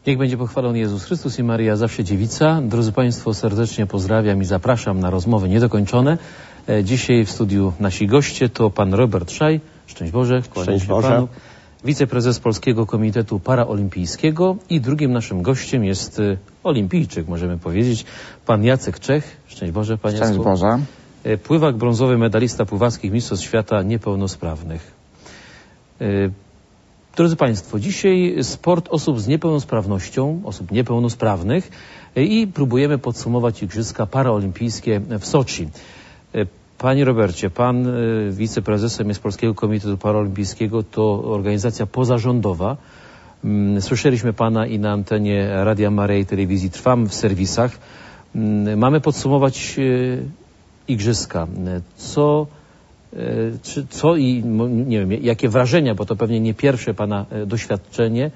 Niech będzie pochwalony Jezus Chrystus i Maryja zawsze dziewica. Drodzy Państwo, serdecznie pozdrawiam i zapraszam na rozmowy niedokończone. Dzisiaj w studiu nasi goście to pan Robert Szaj. Szczęść Boże. Szczęść Boże. Panu. Wiceprezes Polskiego Komitetu Paraolimpijskiego i drugim naszym gościem jest olimpijczyk, możemy powiedzieć, pan Jacek Czech. Szczęść Boże, panie Jacku. Szczęść Boże. Pływak brązowy, medalista pływackich mistrzostw świata niepełnosprawnych. Drodzy Państwo, dzisiaj sport osób z niepełnosprawnością, osób niepełnosprawnych i próbujemy podsumować Igrzyska Paraolimpijskie w Soczi. Panie Robercie, pan wiceprezesem jest Polskiego Komitetu Paraolimpijskiego, to organizacja pozarządowa. Słyszeliśmy pana i na antenie Radia Maryja i Telewizji Trwam w serwisach. Mamy podsumować Igrzyska. Co i nie wiem, jakie wrażenia, bo to pewnie nie pierwsze pana doświadczenie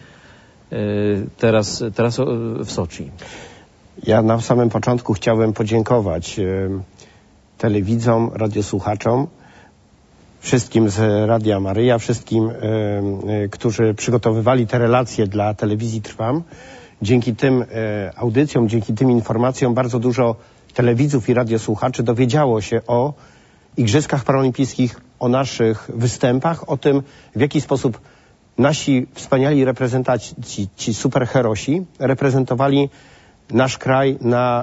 teraz w Soczi. Ja na samym początku chciałem podziękować telewidzom, radiosłuchaczom, wszystkim z Radia Maryja, wszystkim, którzy przygotowywali te relacje dla telewizji Trwam. Dzięki tym audycjom, dzięki tym informacjom bardzo dużo telewidzów i radiosłuchaczy dowiedziało się o Igrzyskach Paraolimpijskich, o naszych występach, o tym, w jaki sposób nasi wspaniali reprezentanci, ci superherosi, reprezentowali nasz kraj na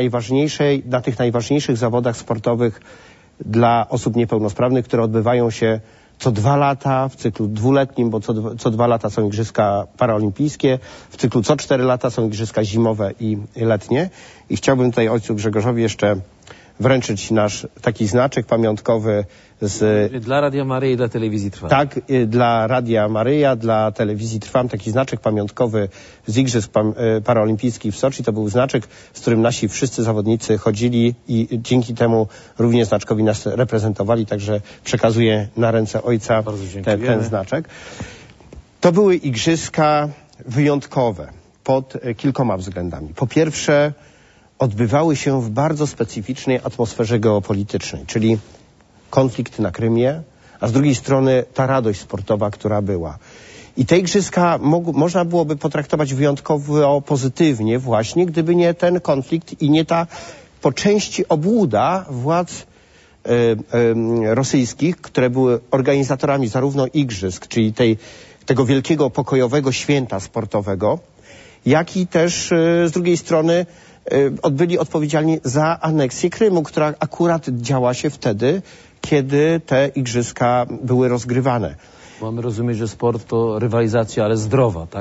tych najważniejszych zawodach sportowych dla osób niepełnosprawnych, które odbywają się co 2 lata w cyklu dwuletnim, bo co 2 lata są Igrzyska Paraolimpijskie, w cyklu co 4 lata są Igrzyska zimowe i letnie. I chciałbym tutaj ojcu Grzegorzowi jeszcze wręczyć nasz taki znaczek pamiątkowy dla Radia Maryja i dla Telewizji Trwam. Tak, dla Radia Maryja, dla Telewizji Trwam taki znaczek pamiątkowy z Igrzysk Paraolimpijskich w Soczi. To był znaczek, z którym nasi wszyscy zawodnicy chodzili i dzięki temu również znaczkowi nas reprezentowali. Także przekazuję na ręce ojca ten znaczek. To były Igrzyska wyjątkowe pod kilkoma względami. Po pierwsze, odbywały się w bardzo specyficznej atmosferze geopolitycznej, czyli konflikt na Krymie, a z drugiej strony ta radość sportowa, która była. I te Igrzyska można byłoby potraktować wyjątkowo pozytywnie właśnie, gdyby nie ten konflikt i nie ta po części obłuda władz rosyjskich, które były organizatorami zarówno Igrzysk, czyli tego wielkiego pokojowego święta sportowego, jak i też z drugiej strony byli odpowiedzialni za aneksję Krymu, która akurat działa się wtedy, kiedy te Igrzyska były rozgrywane. Mamy rozumieć, że sport to rywalizacja, ale zdrowa, tak?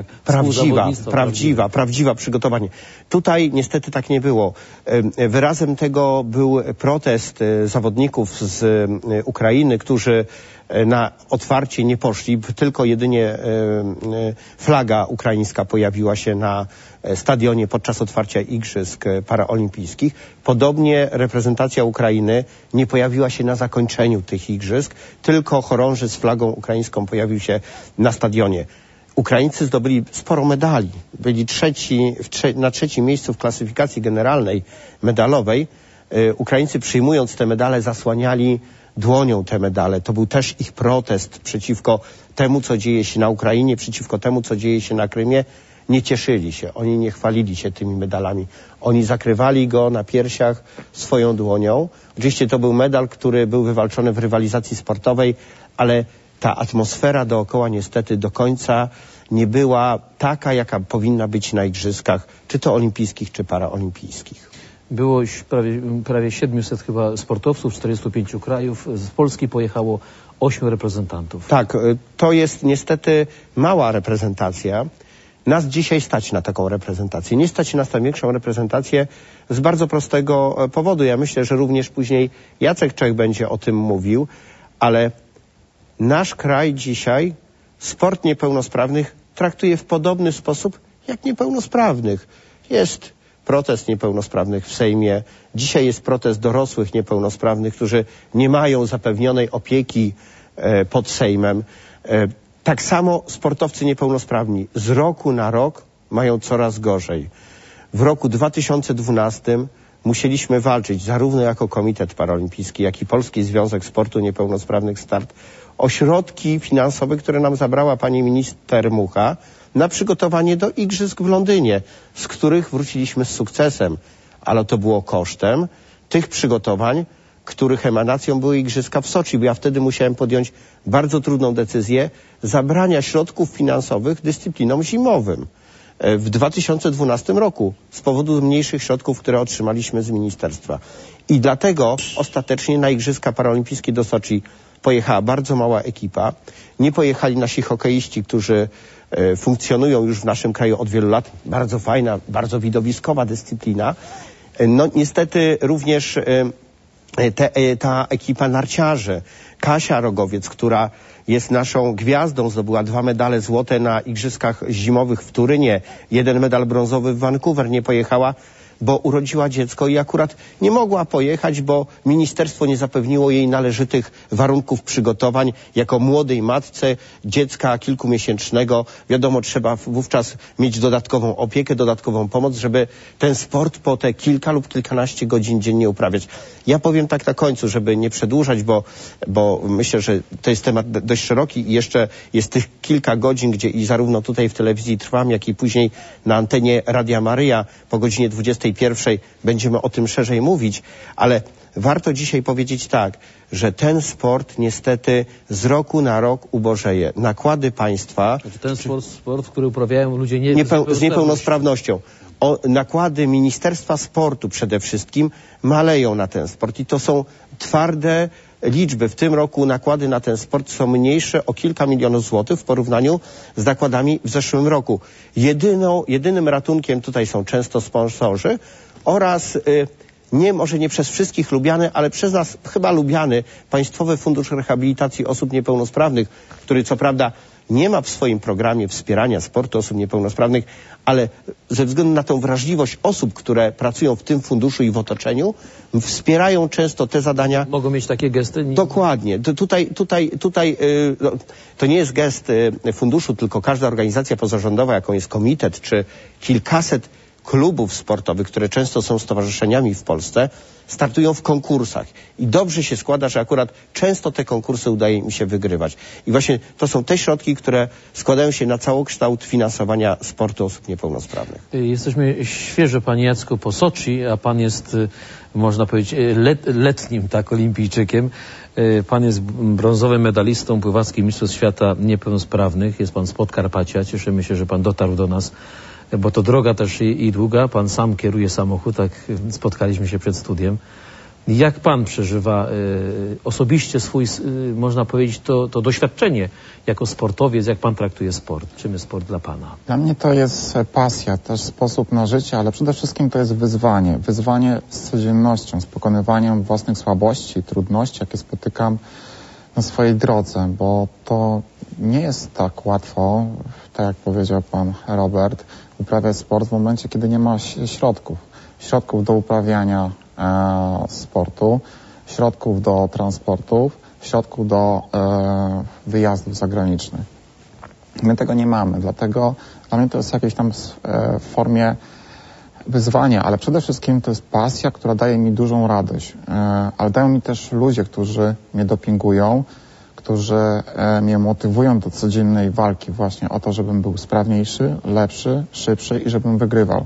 Prawdziwa przygotowanie. Tutaj niestety tak nie było. Wyrazem tego był protest zawodników z Ukrainy, którzy na otwarcie nie poszli, tylko jedynie flaga ukraińska pojawiła się na stadionie podczas otwarcia Igrzysk Paraolimpijskich. Podobnie reprezentacja Ukrainy nie pojawiła się na zakończeniu tych Igrzysk, tylko chorąży z flagą ukraińską pojawił się na stadionie. Ukraińcy zdobyli sporo medali. Byli na trzecim miejscu w klasyfikacji generalnej medalowej. Ukraińcy, przyjmując te medale, zasłaniali dłonią te medale. To był też ich protest przeciwko temu, co dzieje się na Ukrainie, przeciwko temu, co dzieje się na Krymie. Nie cieszyli się, oni nie chwalili się tymi medalami. Oni zakrywali go na piersiach swoją dłonią. Oczywiście to był medal, który był wywalczony w rywalizacji sportowej, ale ta atmosfera dookoła niestety do końca nie była taka, jaka powinna być na Igrzyskach, czy to olimpijskich, czy paraolimpijskich. Było prawie 700 chyba sportowców z 45 krajów. Z Polski pojechało 8 reprezentantów. Tak, to jest niestety mała reprezentacja. Nas dzisiaj stać na taką reprezentację. Nie stać nas na większą reprezentację z bardzo prostego powodu. Ja myślę, że również później Jacek Czech będzie o tym mówił, ale nasz kraj dzisiaj sport niepełnosprawnych traktuje w podobny sposób jak niepełnosprawnych. Jest protest niepełnosprawnych w Sejmie. Dzisiaj jest protest dorosłych niepełnosprawnych, którzy nie mają zapewnionej opieki pod Sejmem. Tak samo sportowcy niepełnosprawni z roku na rok mają coraz gorzej. W roku 2012 musieliśmy walczyć zarówno jako Komitet Paraolimpijski, jak i Polski Związek Sportu Niepełnosprawnych Start o środki finansowe, które nam zabrała pani minister Mucha, na przygotowanie do igrzysk w Londynie, z których wróciliśmy z sukcesem, ale to było kosztem tych przygotowań, których emanacją były igrzyska w Soczi, bo ja wtedy musiałem podjąć bardzo trudną decyzję zabrania środków finansowych dyscyplinom zimowym w 2012 roku z powodu mniejszych środków, które otrzymaliśmy z ministerstwa. I dlatego ostatecznie na Igrzyska Paraolimpijskie do Soczi pojechała bardzo mała ekipa. Nie pojechali nasi hokeiści, którzy funkcjonują już w naszym kraju od wielu lat. Bardzo fajna, bardzo widowiskowa dyscyplina. No niestety również ta ekipa narciarzy. Kasia Rogowiec, która jest naszą gwiazdą, zdobyła 2 medale złote na Igrzyskach Zimowych w Turynie, 1 medal brązowy w Vancouver, nie pojechała, bo urodziła dziecko i akurat nie mogła pojechać, bo ministerstwo nie zapewniło jej należytych warunków przygotowań. Jako młodej matce dziecka kilkumiesięcznego, wiadomo, trzeba wówczas mieć dodatkową opiekę, dodatkową pomoc, żeby ten sport po te kilka lub kilkanaście godzin dziennie uprawiać. Ja powiem tak na końcu, żeby nie przedłużać, bo myślę, że to jest temat dość szeroki i jeszcze jest tych kilka godzin, gdzie i zarówno tutaj w telewizji trwam, jak i później na antenie Radia Maryja po godzinie 21 będziemy o tym szerzej mówić, ale warto dzisiaj powiedzieć tak, że ten sport niestety z roku na rok ubożeje. Nakłady państwa... Znaczy ten sport, który uprawiają ludzie z niepełnosprawnością. Nakłady Ministerstwa Sportu przede wszystkim maleją na ten sport i to są twarde liczby. W tym roku nakłady na ten sport są mniejsze o kilka milionów złotych w porównaniu z nakładami w zeszłym roku. Jedynym ratunkiem tutaj są często sponsorzy oraz może nie przez wszystkich lubiany, ale przez nas chyba lubiany Państwowy Fundusz Rehabilitacji Osób Niepełnosprawnych, który co prawda nie ma w swoim programie wspierania sportu osób niepełnosprawnych, ale ze względu na tą wrażliwość osób, które pracują w tym funduszu i w otoczeniu, wspierają często te zadania. Mogą mieć takie gesty? Dokładnie. Tutaj to nie jest gest funduszu, tylko każda organizacja pozarządowa, jaką jest komitet, czy kilkaset klubów sportowych, które często są stowarzyszeniami w Polsce, startują w konkursach. I dobrze się składa, że akurat często te konkursy udaje im się wygrywać. I właśnie to są te środki, które składają się na całokształt finansowania sportu osób niepełnosprawnych. Jesteśmy świeżo, panie Jacku, po Soczi, a pan jest, można powiedzieć, letnim olimpijczykiem. Pan jest brązowym medalistą pływackich Mistrzostw Świata Niepełnosprawnych. Jest pan z Podkarpacia. Cieszymy się, że pan dotarł do nas, bo to droga też i długa. Pan sam kieruje samochód, tak spotkaliśmy się przed studiem. Jak pan przeżywa osobiście można powiedzieć, to doświadczenie jako sportowiec, jak pan traktuje sport? Czym jest sport dla pana? Dla mnie to jest pasja, też sposób na życie, ale przede wszystkim to jest wyzwanie. Wyzwanie z codziennością, z pokonywaniem własnych słabości, trudności, jakie spotykam na swojej drodze, bo to nie jest tak łatwo, tak jak powiedział pan Robert, uprawiać sport w momencie, kiedy nie ma środków do uprawiania sportu, środków do transportów, środków do wyjazdów zagranicznych. My tego nie mamy, dlatego dla mnie to jest jakieś tam w formie wyzwania, ale przede wszystkim to jest pasja, która daje mi dużą radość, ale dają mi też ludzie, którzy mnie dopingują, którzy mnie motywują do codziennej walki właśnie o to, żebym był sprawniejszy, lepszy, szybszy i żebym wygrywał.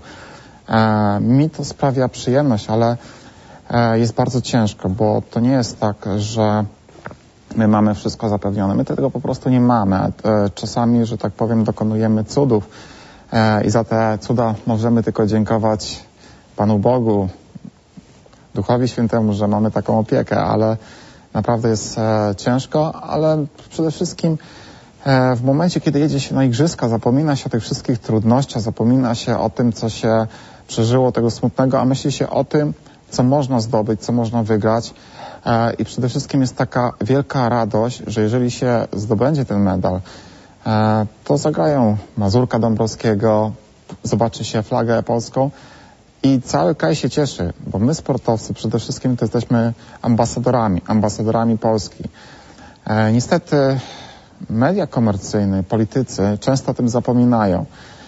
Mi to sprawia przyjemność, ale jest bardzo ciężko, bo to nie jest tak, że my mamy wszystko zapewnione. My tego po prostu nie mamy. Czasami, że tak powiem, dokonujemy cudów i za te cuda możemy tylko dziękować Panu Bogu, Duchowi Świętemu, że mamy taką opiekę, ale naprawdę jest ciężko, ale przede wszystkim w momencie, kiedy jedzie się na igrzyska, zapomina się o tych wszystkich trudnościach, zapomina się o tym, co się przeżyło, tego smutnego, a myśli się o tym, co można zdobyć, co można wygrać. I przede wszystkim jest taka wielka radość, że jeżeli się zdobędzie ten medal, to zagrają Mazurka Dąbrowskiego, zobaczy się flagę polską i cały kraj się cieszy, bo my sportowcy przede wszystkim to jesteśmy ambasadorami Polski. Niestety media komercyjne, politycy często o tym zapominają.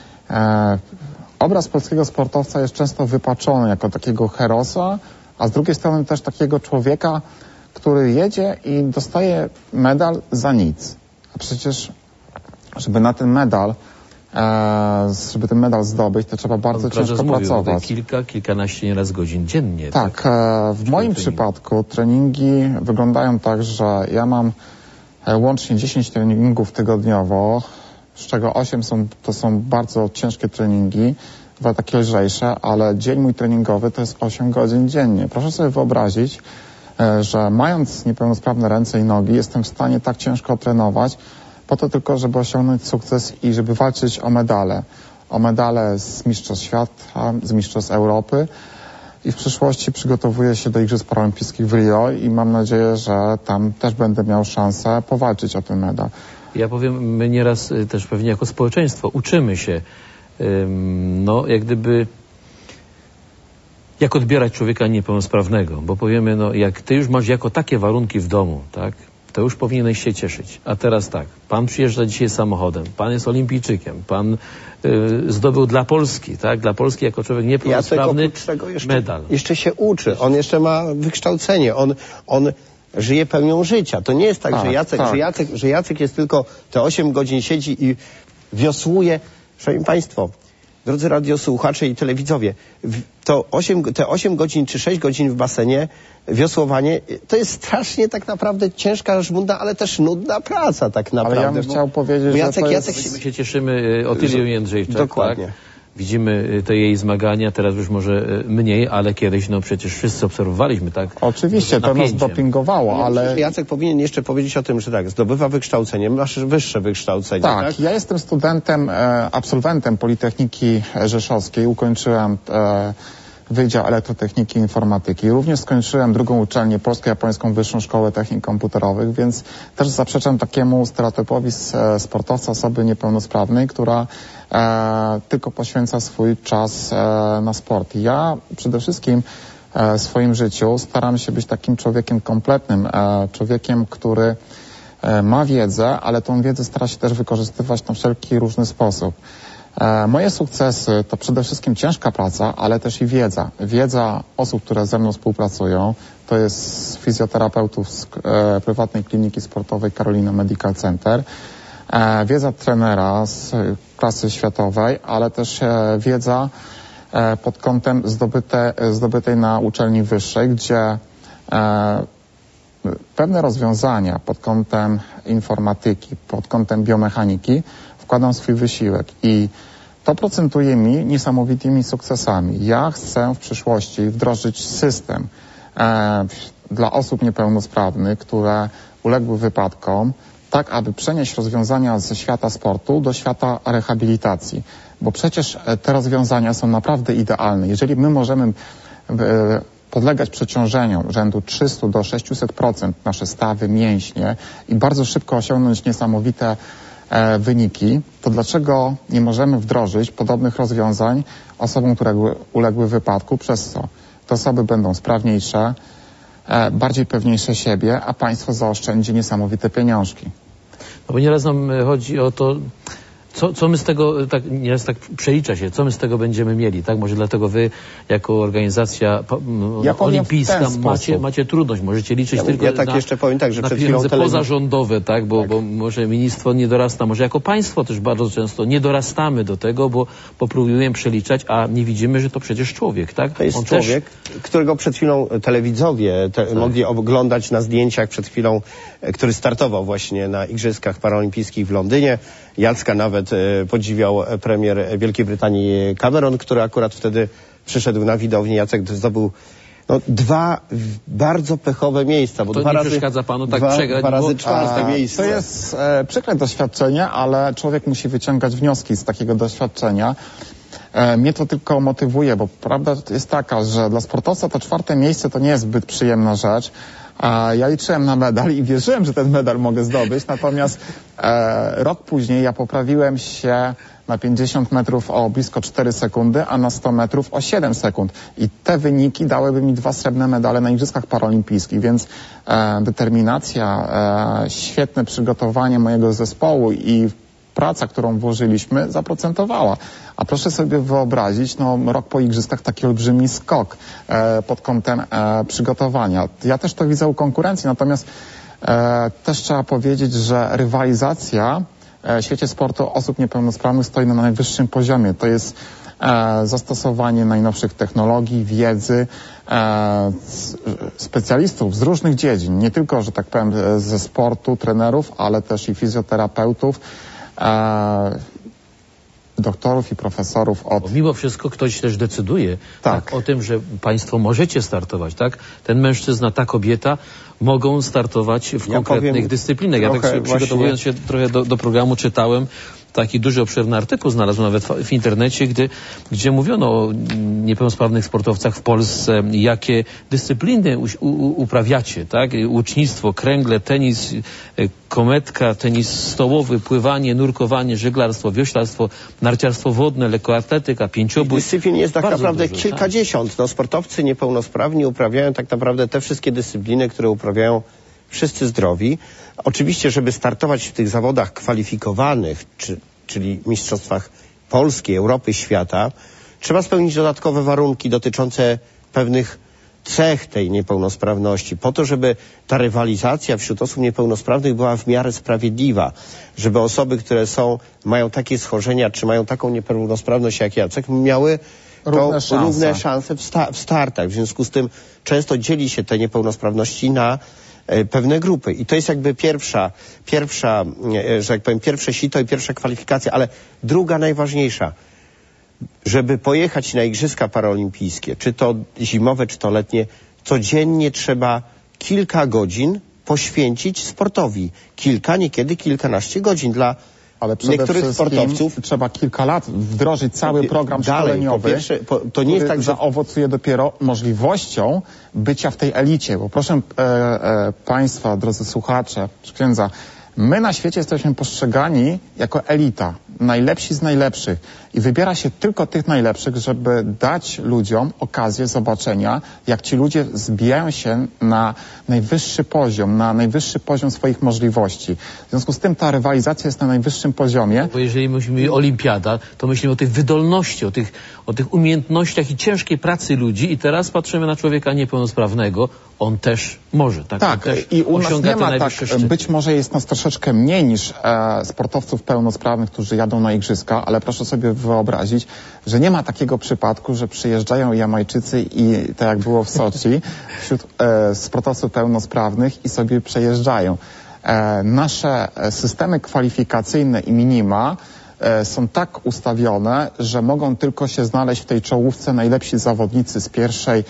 Obraz polskiego sportowca jest często wypaczony jako takiego herosa, a z drugiej strony też takiego człowieka, który jedzie i dostaje medal za nic. A przecież, żeby na ten medal żeby ten medal zdobyć, to trzeba bardzo ciężko pracować. Kilkanaście nieraz godzin dziennie. Tak, w moim przypadku treningi wyglądają tak, że ja mam łącznie 10 treningów tygodniowo, z czego 8 to są bardzo ciężkie treningi, 2 takie lżejsze, ale dzień mój treningowy to jest 8 godzin dziennie. Proszę sobie wyobrazić, że mając niepełnosprawne ręce i nogi jestem w stanie tak ciężko trenować po to tylko, żeby osiągnąć sukces i żeby walczyć o medale. O medale z mistrzostw świata, z mistrzostw Europy i w przyszłości przygotowuję się do Igrzysk Paralimpijskich w Rio i mam nadzieję, że tam też będę miał szansę powalczyć o ten medal. Ja powiem, my nieraz też pewnie jako społeczeństwo uczymy się, no jak gdyby, jak odbierać człowieka niepełnosprawnego, bo powiemy, no jak ty już masz jako takie warunki w domu, tak, to już powinieneś się cieszyć. A teraz tak, pan przyjeżdża dzisiaj samochodem, pan jest olimpijczykiem, pan zdobył dla Polski, tak, dla Polski jako człowiek niepełnosprawny medal. Jeszcze się uczy, on jeszcze ma wykształcenie, on żyje pełnią życia. To nie jest tak, że Jacek jest tylko te 8 godzin siedzi i wiosłuje. Szanowni Państwo, drodzy radiosłuchacze i telewidzowie, te 8 godzin czy 6 godzin w basenie, wiosłowanie, to jest strasznie tak naprawdę ciężka, żmudna, ale też nudna praca tak naprawdę. Ale ja bym chciał powiedzieć, Jacek, My się cieszymy Otylią Jędrzejczak. Dokładnie. Tak? Widzimy te jej zmagania, teraz już może mniej, ale kiedyś, no przecież wszyscy obserwowaliśmy, tak? Oczywiście, to nas dopingowało, ale... Jacek powinien jeszcze powiedzieć o tym, że tak, zdobywa wykształcenie, masz wyższe wykształcenie, tak? Tak, ja jestem studentem, absolwentem Politechniki Rzeszowskiej, ukończyłem Wydział Elektrotechniki i Informatyki. Również skończyłem drugą uczelnię Polsko-Japońską Wyższą Szkołę Technik Komputerowych, więc też zaprzeczam takiemu stereotypowi sportowca, osoby niepełnosprawnej, która tylko poświęca swój czas na sport. Ja przede wszystkim w swoim życiu staram się być takim człowiekiem kompletnym, człowiekiem, który ma wiedzę, ale tą wiedzę stara się też wykorzystywać na wszelki różny sposób. Moje sukcesy to przede wszystkim ciężka praca, ale też i wiedza. Wiedza osób, które ze mną współpracują, to jest fizjoterapeutów z prywatnej kliniki sportowej Carolina Medical Center, wiedza trenera z klasy światowej, ale też wiedza pod kątem zdobytej na uczelni wyższej, gdzie pewne rozwiązania pod kątem informatyki, pod kątem biomechaniki wkładam swój wysiłek i to procentuje mi niesamowitymi sukcesami. Ja chcę w przyszłości wdrożyć system dla osób niepełnosprawnych, które uległy wypadkom, tak aby przenieść rozwiązania ze świata sportu do świata rehabilitacji. Bo przecież te rozwiązania są naprawdę idealne. Jeżeli my możemy podlegać przeciążeniom rzędu 300 do 600% nasze stawy, mięśnie i bardzo szybko osiągnąć niesamowite wyniki, to dlaczego nie możemy wdrożyć podobnych rozwiązań osobom, które uległy wypadku, przez co te osoby będą sprawniejsze, bardziej pewniejsze siebie, a państwo zaoszczędzi niesamowite pieniążki. No bo nieraz nam chodzi o to, co my z tego, tak, nieraz tak przelicza się, co my z tego będziemy mieli, tak? Może dlatego wy, jako organizacja olimpijska, macie trudność, możecie liczyć tylko jeszcze powiem tak, że na przed pieniądze pozarządowe, tak? Bo może ministro nie dorasta, może jako państwo też bardzo często nie dorastamy do tego, bo próbujemy przeliczać, a nie widzimy, że to przecież człowiek, tak? To jest człowiek, którego przed chwilą telewidzowie mogli oglądać na zdjęciach przed chwilą, który startował właśnie na Igrzyskach Paralimpijskich w Londynie. Jacka nawet podziwiał premier Wielkiej Brytanii Cameron, który akurat wtedy przyszedł na widownię. Jacek zdobył 2 bardzo pechowe miejsca. Bo to nie przeszkadza panu tak przegrać? 2 razy 4 miejsce. To jest przykre doświadczenie, ale człowiek musi wyciągać wnioski z takiego doświadczenia. Mnie to tylko motywuje, bo prawda jest taka, że dla sportowca to 4 miejsce to nie jest zbyt przyjemna rzecz. Ja liczyłem na medal i wierzyłem, że ten medal mogę zdobyć, natomiast rok później ja poprawiłem się na 50 metrów o blisko 4 sekundy, a na 100 metrów o 7 sekund. I te wyniki dałyby mi 2 srebrne medale na Igrzyskach Paralimpijskich, więc determinacja, świetne przygotowanie mojego zespołu i praca, którą włożyliśmy, zaprocentowała. A proszę sobie wyobrazić, rok po Igrzyskach taki olbrzymi skok pod kątem przygotowania. Ja też to widzę u konkurencji, natomiast też trzeba powiedzieć, że rywalizacja świecie sportu osób niepełnosprawnych stoi na najwyższym poziomie. To jest zastosowanie najnowszych technologii, wiedzy, specjalistów z różnych dziedzin, nie tylko, że tak powiem, ze sportu, trenerów, ale też i fizjoterapeutów, doktorów i profesorów Bo mimo wszystko ktoś też decyduje o tym, że państwo możecie startować, tak? Ten mężczyzna, ta kobieta mogą startować w konkretnych dyscyplinach. Ja tak przygotowując się trochę do programu czytałem taki duży, obszerny artykuł, znalazłem nawet w internecie, gdzie mówiono o niepełnosprawnych sportowcach w Polsce, jakie dyscypliny uprawiacie, tak? Łucznictwo, kręgle, tenis, kometka, tenis stołowy, pływanie, nurkowanie, żeglarstwo, wioślarstwo, narciarstwo wodne, lekkoatletyka, pięciobój. Dyscyplin jest tak naprawdę kilkadziesiąt. No, sportowcy niepełnosprawni uprawiają tak naprawdę te wszystkie dyscypliny, które uprawiają wszyscy zdrowi. Oczywiście, żeby startować w tych zawodach kwalifikowanych, czyli mistrzostwach Polski, Europy, świata, trzeba spełnić dodatkowe warunki dotyczące pewnych cech tej niepełnosprawności, po to, żeby ta rywalizacja wśród osób niepełnosprawnych była w miarę sprawiedliwa, żeby osoby, które mają takie schorzenia, czy mają taką niepełnosprawność jak Jacek, miały równe szanse w startach. W związku z tym często dzieli się te niepełnosprawności na pewne grupy. I to jest jakby pierwsza, że tak powiem, pierwsze sito i pierwsza kwalifikacja, ale druga najważniejsza, żeby pojechać na Igrzyska Paraolimpijskie, czy to zimowe, czy to letnie, codziennie trzeba kilka godzin poświęcić sportowi. Kilka, niekiedy kilkanaście godzin dla niektórych sportowców. Trzeba kilka lat wdrożyć cały program szkoleniowy, to nie jest tak, że zaowocuje dopiero możliwością bycia w tej elicie. Bo proszę Państwa, drodzy słuchacze, księdza, my na świecie jesteśmy postrzegani jako elita, najlepsi z najlepszych i wybiera się tylko tych najlepszych, żeby dać ludziom okazję zobaczenia, jak ci ludzie zbijają się na najwyższy poziom swoich możliwości. W związku z tym ta rywalizacja jest na najwyższym poziomie. Bo jeżeli myślimy o olimpiada, to myślimy o tych wydolności, o tych umiejętnościach i ciężkiej pracy ludzi i teraz patrzymy na człowieka niepełnosprawnego, on też może. Tak, i u nas nie ma tak, być może jest nas troszeczkę mniej niż sportowców pełnosprawnych, którzy jadą na igrzyska, ale proszę sobie wyobrazić, że nie ma takiego przypadku, że przyjeżdżają Jamajczycy i tak jak było w Soczi, wśród sportowców pełnosprawnych i sobie przejeżdżają. Nasze systemy kwalifikacyjne i minima są tak ustawione, że mogą tylko się znaleźć w tej czołówce najlepsi zawodnicy z pierwszej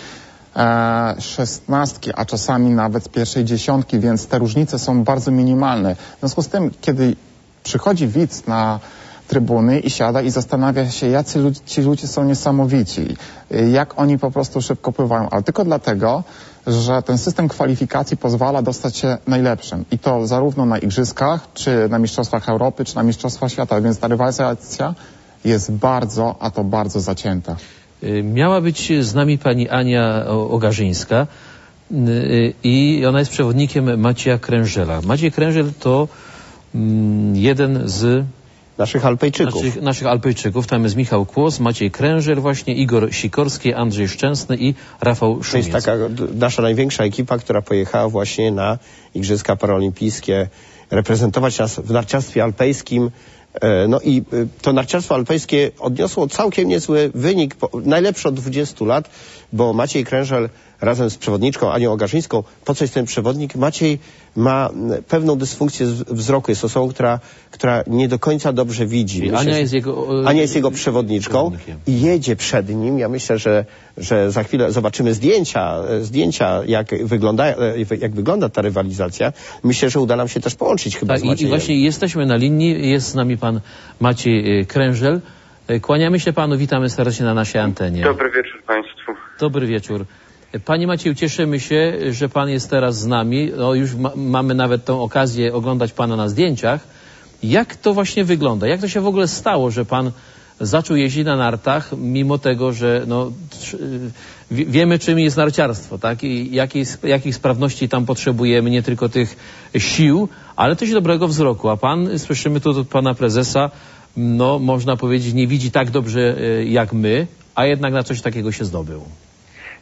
16, a czasami nawet z pierwszej 10, więc te różnice są bardzo minimalne. W związku z tym, kiedy przychodzi widz na trybuny i siada i zastanawia się, jacy ci ludzie są niesamowici, jak oni po prostu szybko pływają, ale tylko dlatego, że ten system kwalifikacji pozwala dostać się najlepszym. I to zarówno na igrzyskach, czy na mistrzostwach Europy, czy na mistrzostwach świata, więc ta rywalizacja jest bardzo, a to bardzo zacięta. Miała być z nami pani Ania Ogarzyńska i ona jest przewodnikiem Macieja Krężela. Maciej Krężel to jeden z naszych Alpejczyków. Tam jest Michał Kłos, Maciej Krężel właśnie, Igor Sikorski, Andrzej Szczęsny i Rafał Szumiec. To jest taka nasza największa ekipa, która pojechała właśnie na Igrzyska Paraolimpijskie reprezentować nas w narciarstwie alpejskim. No i to narciarstwo alpejskie odniosło całkiem niezły wynik, najlepszy od 20 lat, bo Maciej Krężel razem z przewodniczką Anią Ogarzyńską, po co jest ten przewodnik? Maciej ma pewną dysfunkcję wzroku, jest osobą, która nie do końca dobrze widzi. Ania jest jego przewodniczką i jedzie przed nim. Ja myślę, że za chwilę zobaczymy zdjęcia jak wygląda ta rywalizacja. Myślę, że uda nam się też połączyć chyba z Maciejem. I właśnie jesteśmy na linii, jest z nami pan Maciej Krężel. Kłaniamy się panu, witamy serdecznie na naszej antenie. Dobry wieczór państwu. Dobry wieczór. Panie Macieju, cieszymy się, że pan jest teraz z nami. No, już mamy nawet tą okazję oglądać pana na zdjęciach. Jak to właśnie wygląda? Jak to się w ogóle stało, że pan zaczął jeździć na nartach, mimo tego, że wiemy, czym jest narciarstwo, tak? I jakich sprawności tam potrzebujemy, nie tylko tych sił, ale też dobrego wzroku. A pan, słyszymy tu od pana prezesa, no można powiedzieć, nie widzi tak dobrze jak my, a jednak na coś takiego się zdobył.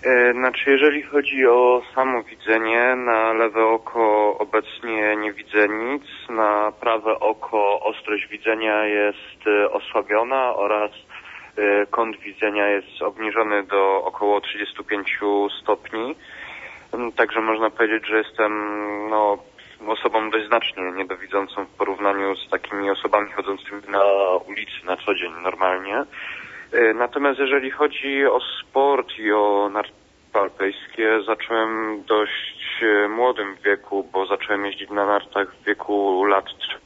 Znaczy, jeżeli chodzi o samo widzenie, na lewe oko obecnie nie widzę nic, na prawe oko ostrość widzenia jest osłabiona oraz kąt widzenia jest obniżony do około 35 stopni. Także można powiedzieć, że jestem osobą dość znacznie niedowidzącą w porównaniu z takimi osobami chodzącymi na ulicy na co dzień normalnie. Natomiast jeżeli chodzi o sport i o narty alpejskie, zacząłem dość młodym wieku, bo zacząłem jeździć na nartach w wieku lat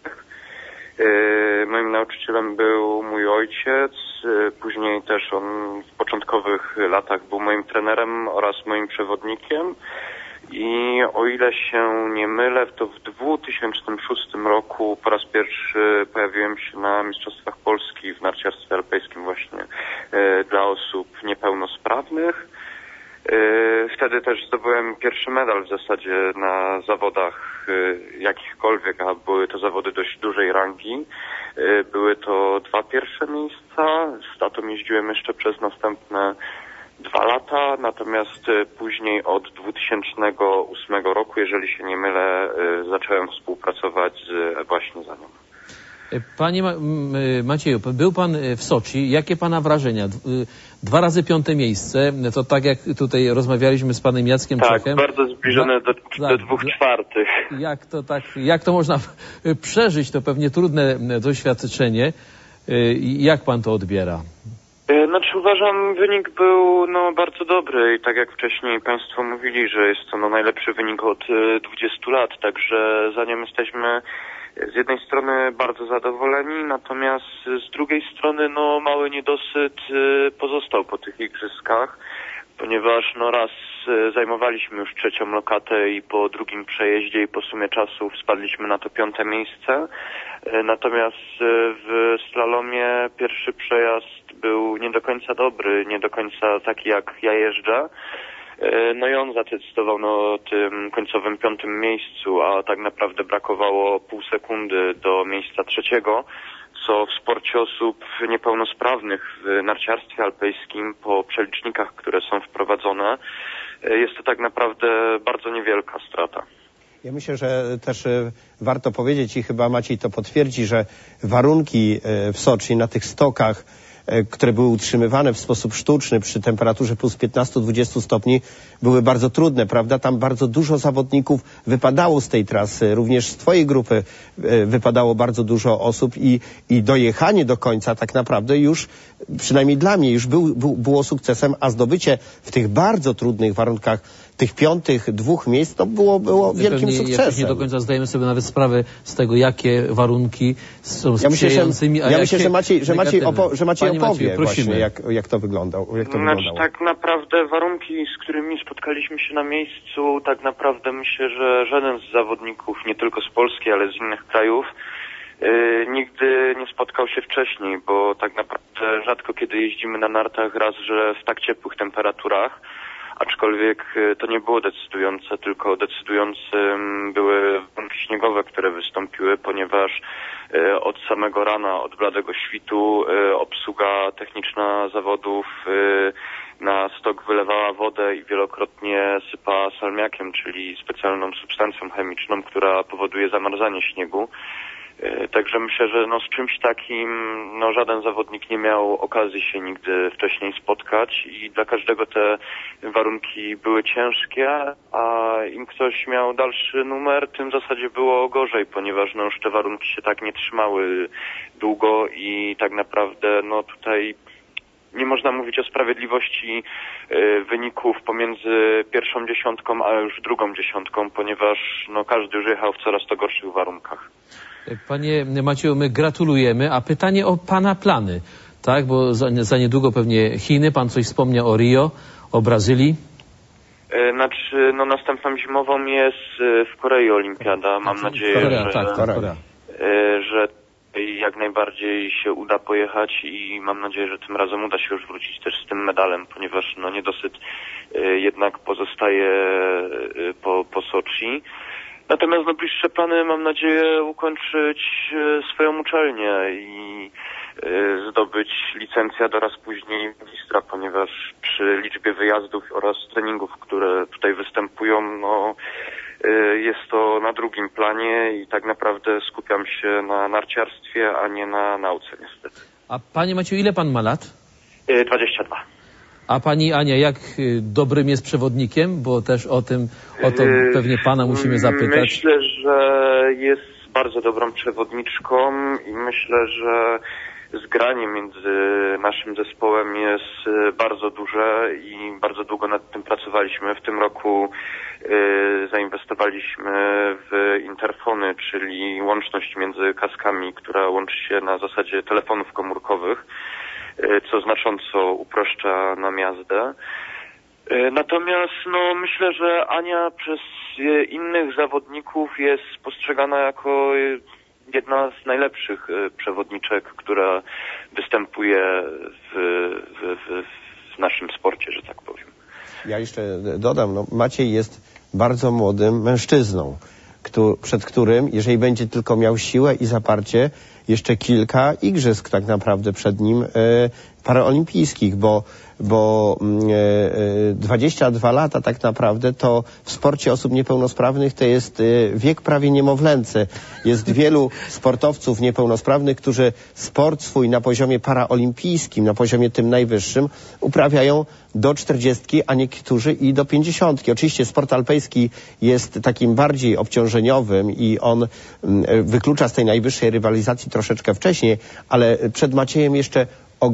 3. Moim nauczycielem był mój ojciec, później też on w początkowych latach był moim trenerem oraz moim przewodnikiem. I o ile się nie mylę, to w 2006 roku po raz pierwszy pojawiłem się na Mistrzostwach Polski w narciarstwie alpejskim właśnie dla osób niepełnosprawnych. Wtedy też zdobyłem pierwszy medal w zasadzie na zawodach jakichkolwiek, a były to zawody dość dużej rangi. Były to 2 pierwsze miejsca, z tatą jeździłem jeszcze przez następne 2 lata, natomiast później od 2008 roku, jeżeli się nie mylę, zacząłem współpracować właśnie za nią. Panie Macieju, był pan w Soczi. Jakie pana wrażenia? 2 razy 5. miejsce, to tak jak tutaj rozmawialiśmy z panem Jackiem Czechem. Tak, bardzo zbliżone do 2/4. Jak to można przeżyć? To pewnie trudne doświadczenie. Jak pan to odbiera? Znaczy uważam, wynik był bardzo dobry i tak jak wcześniej państwo mówili, że jest to najlepszy wynik od 20 lat, także za nim jesteśmy z jednej strony bardzo zadowoleni, natomiast z drugiej strony mały niedosyt pozostał po tych igrzyskach, ponieważ raz zajmowaliśmy już 3. lokatę i po drugim przejeździe i po sumie czasu spadliśmy na to 5. miejsce. Natomiast w slalomie pierwszy przejazd był nie do końca dobry, nie do końca taki jak ja jeżdżę. I on zadecydował na tym końcowym 5. miejscu, a tak naprawdę brakowało pół sekundy do miejsca 3, co w sporcie osób niepełnosprawnych w narciarstwie alpejskim po przelicznikach, które są wprowadzone, jest to tak naprawdę bardzo niewielka strata. Ja myślę, że też warto powiedzieć i chyba Maciej to potwierdzi, że warunki w Soczi na tych stokach, które były utrzymywane w sposób sztuczny przy temperaturze plus 15-20 stopni, były bardzo trudne, prawda? Tam bardzo dużo zawodników wypadało z tej trasy, również z twojej grupy wypadało bardzo dużo osób i dojechanie do końca tak naprawdę już, przynajmniej dla mnie, już było sukcesem, a zdobycie w tych bardzo trudnych warunkach tych 5. 2 miejsc, to było wielkim sukcesem. Nie do końca zdajemy sobie nawet sprawę z tego, jakie warunki są sprzyjającymi, ja myślę, że Maciej opowie prosimy. właśnie, jak to wyglądało. Tak naprawdę warunki, z którymi spotkaliśmy się na miejscu, tak naprawdę myślę, że żaden z zawodników, nie tylko z Polski, ale z innych krajów, nigdy nie spotkał się wcześniej, bo tak naprawdę rzadko kiedy jeździmy na nartach, raz, że w tak ciepłych temperaturach, aczkolwiek to nie było decydujące, tylko decydującym były warunki śniegowe, które wystąpiły, ponieważ od samego rana, od bladego świtu obsługa techniczna zawodów na stok wylewała wodę i wielokrotnie sypała salmiakiem, czyli specjalną substancją chemiczną, która powoduje zamarzanie śniegu. Także myślę, że z czymś takim żaden zawodnik nie miał okazji się nigdy wcześniej spotkać i dla każdego te warunki były ciężkie, a im ktoś miał dalszy numer, tym w zasadzie było gorzej, ponieważ już te warunki się tak nie trzymały długo i tak naprawdę tutaj nie można mówić o sprawiedliwości wyników pomiędzy pierwszą dziesiątką, a już drugą dziesiątką, ponieważ każdy już jechał w coraz to gorszych warunkach. Panie Macieju, my gratulujemy, a pytanie o pana plany, tak? Bo za niedługo pewnie Chiny, pan coś wspomniał o Rio, o Brazylii. Następną zimową jest w Korei olimpiada. Mam nadzieję, że jak najbardziej się uda pojechać i mam nadzieję, że tym razem uda się już wrócić też z tym medalem, ponieważ niedosyt jednak pozostaje po Soczi. Natomiast bliższe plany mam nadzieję ukończyć swoją uczelnię i zdobyć licencjat oraz później magistra, ponieważ przy liczbie wyjazdów oraz treningów, które tutaj występują, no jest to na drugim planie i tak naprawdę skupiam się na narciarstwie, a nie na nauce niestety. A panie Macieju, ile pan ma lat? 22. A pani Ania, jak dobrym jest przewodnikiem? Bo też o to pewnie pana musimy zapytać. Myślę, że jest bardzo dobrą przewodniczką i myślę, że zgranie między naszym zespołem jest bardzo duże i bardzo długo nad tym pracowaliśmy. W tym roku zainwestowaliśmy w interfony, czyli łączność między kaskami, która łączy się na zasadzie telefonów komórkowych, co znacząco uproszcza nam jazdę. Natomiast myślę, że Ania przez innych zawodników jest postrzegana jako jedna z najlepszych przewodniczek, która występuje w naszym sporcie, że tak powiem. Ja jeszcze dodam, Maciej jest bardzo młodym mężczyzną, przed którym, jeżeli będzie tylko miał siłę i zaparcie, jeszcze kilka igrzysk tak naprawdę przed nim paraolimpijskich, bo 22 lata tak naprawdę to w sporcie osób niepełnosprawnych to jest wiek prawie niemowlęcy. Jest wielu sportowców niepełnosprawnych, którzy sport swój na poziomie paraolimpijskim, na poziomie tym najwyższym uprawiają do 40, a niektórzy i do 50. Oczywiście sport alpejski jest takim bardziej obciążeniowym i on wyklucza z tej najwyższej rywalizacji troszeczkę wcześniej, ale przed Maciejem jeszcze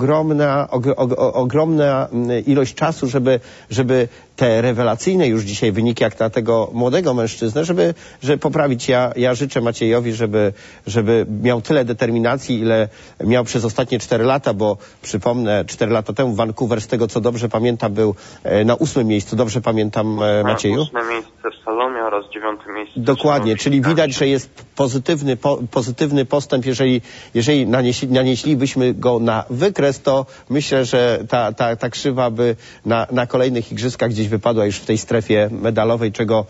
ogromna ilość czasu, żeby te rewelacyjne już dzisiaj wyniki jak na tego młodego mężczyznę, żeby poprawić. Ja życzę Maciejowi, żeby miał tyle determinacji, ile miał przez ostatnie 4 lata, bo przypomnę, 4 lata temu Vancouver, z tego co dobrze pamiętam, był na 8. miejscu. Dobrze pamiętam, Macieju? 8. miejsce w Salomie oraz 9. miejsce. Dokładnie, czyli widać, że jest pozytywny postęp. Jeżeli nanieślibyśmy go na wykres, to myślę, że ta krzywa by na kolejnych igrzyskach gdzieś wypadła już w tej strefie medalowej, czego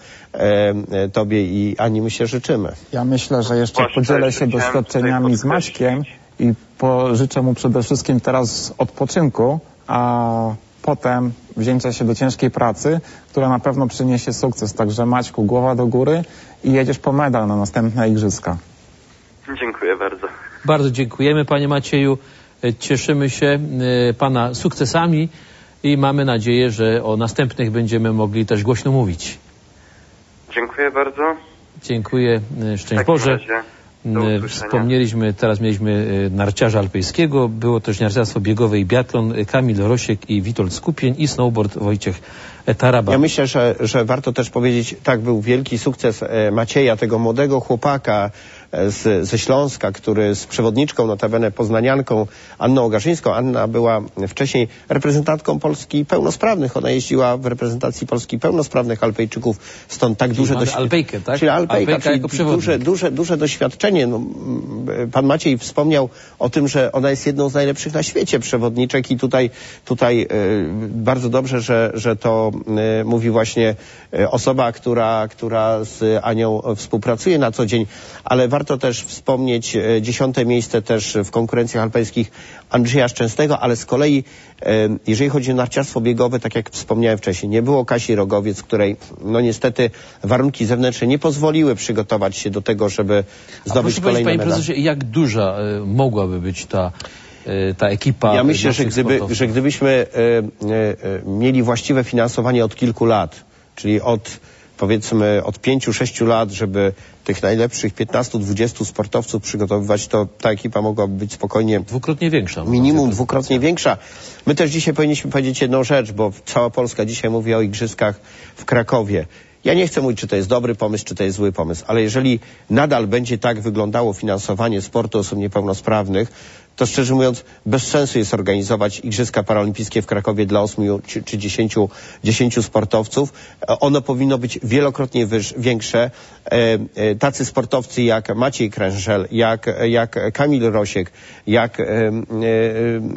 tobie i Ani myślę życzymy. Ja myślę, że jeszcze podzielę się doświadczeniami z Maćkiem i pożyczę mu przede wszystkim teraz odpoczynku, a potem wzięcia się do ciężkiej pracy, która na pewno przyniesie sukces. Także Maćku, głowa do góry i jedziesz po medal na następne igrzyska. Dziękuję bardzo. Bardzo dziękujemy, panie Macieju. Cieszymy się pana sukcesami i mamy nadzieję, że o następnych będziemy mogli też głośno mówić. Dziękuję bardzo. Dziękuję. Szczęść Boże. Wspomnieliśmy, teraz mieliśmy narciarza alpejskiego, było też narciarstwo biegowe i biatlon, Kamil Rosiek i Witold Skupień i snowboard Wojciech Taraba. Ja myślę, że warto też powiedzieć, tak, był wielki sukces Macieja, tego młodego chłopaka ze Śląska, który z przewodniczką, notabene poznanianką Anną Ogarzyńską. Anna była wcześniej reprezentantką Polski pełnosprawnych. Ona jeździła w reprezentacji Polski pełnosprawnych Alpejczyków, stąd tak duże doświadczenie. Alpejkę, tak? Czyli Alpejka, czyli duże doświadczenie. Pan Maciej wspomniał o tym, że ona jest jedną z najlepszych na świecie przewodniczek i tutaj bardzo dobrze, że to mówi właśnie osoba, która z Anią współpracuje na co dzień, ale warto też wspomnieć 10. miejsce też w konkurencjach alpejskich Andrzeja Szczęsnego, ale z kolei jeżeli chodzi o narciarstwo biegowe, tak jak wspomniałem wcześniej, nie było Kasi Rogowiec, której niestety warunki zewnętrzne nie pozwoliły przygotować się do tego, żeby zdobyć kolejny medal. Panie prezesie, jak duża mogłaby być ta ekipa? Ja myślę, że gdybyśmy mieli właściwe finansowanie od kilku lat, czyli powiedzmy od 5-6 lat, żeby tych najlepszych 15-20 sportowców przygotowywać, to ta ekipa mogłaby być spokojnie dwukrotnie większa. Minimum dwukrotnie większa. My też dzisiaj powinniśmy powiedzieć jedną rzecz, bo cała Polska dzisiaj mówi o igrzyskach w Krakowie. Ja nie chcę mówić, czy to jest dobry pomysł, czy to jest zły pomysł, ale jeżeli nadal będzie tak wyglądało finansowanie sportu osób niepełnosprawnych, to szczerze mówiąc bez sensu jest organizować Igrzyska Paraolimpijskie w Krakowie dla 8 czy 10 sportowców. Ono powinno być wielokrotnie większe. Tacy sportowcy jak Maciej Krężel, jak Kamil Rosiek, jak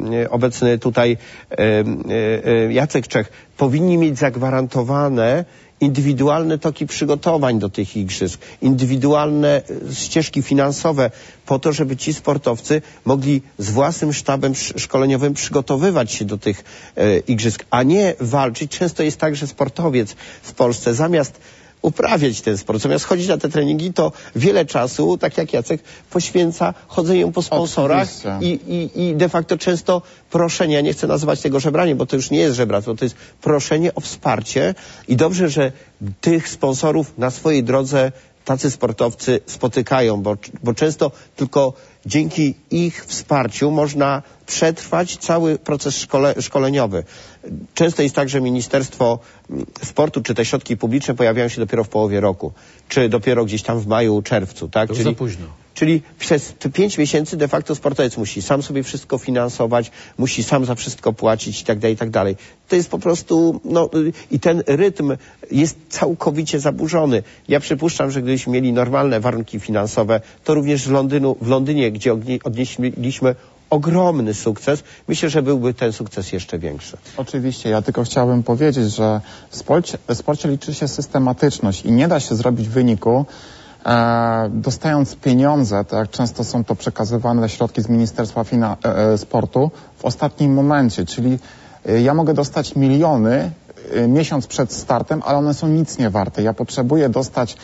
obecny tutaj Jacek Czech powinni mieć zagwarantowane indywidualne toki przygotowań do tych igrzysk, indywidualne ścieżki finansowe po to, żeby ci sportowcy mogli z własnym sztabem szkoleniowym przygotowywać się do tych igrzysk, a nie walczyć. Często jest tak, że sportowiec w Polsce zamiast uprawiać ten sport, zamiast chodzić na te treningi, to wiele czasu, tak jak Jacek, poświęca chodzeniu po sponsorach i de facto często proszenie, ja nie chcę nazywać tego żebraniem, bo to już nie jest żebractwo, to jest proszenie o wsparcie i dobrze, że tych sponsorów na swojej drodze tacy sportowcy spotykają, bo często tylko dzięki ich wsparciu można przetrwać cały proces szkoleniowy. Często jest tak, że Ministerstwo Sportu czy te środki publiczne pojawiają się dopiero w połowie roku, czy dopiero gdzieś tam w maju, czerwcu, tak? Czyli za późno. Czyli przez te 5 miesięcy de facto sportowiec musi sam sobie wszystko finansować, musi sam za wszystko płacić i tak dalej, i tak dalej. To jest po prostu, i ten rytm jest całkowicie zaburzony. Ja przypuszczam, że gdybyśmy mieli normalne warunki finansowe, to również w Londynie, gdzie odnieśliśmy ogromny sukces, myślę, że byłby ten sukces jeszcze większy. Oczywiście, ja tylko chciałbym powiedzieć, że w sporcie liczy się systematyczność i nie da się zrobić wyniku, dostając pieniądze, tak jak często są to przekazywane środki z Ministerstwa Sportu w ostatnim momencie, czyli ja mogę dostać miliony miesiąc przed startem, ale one są nic nie warte. Ja potrzebuję dostać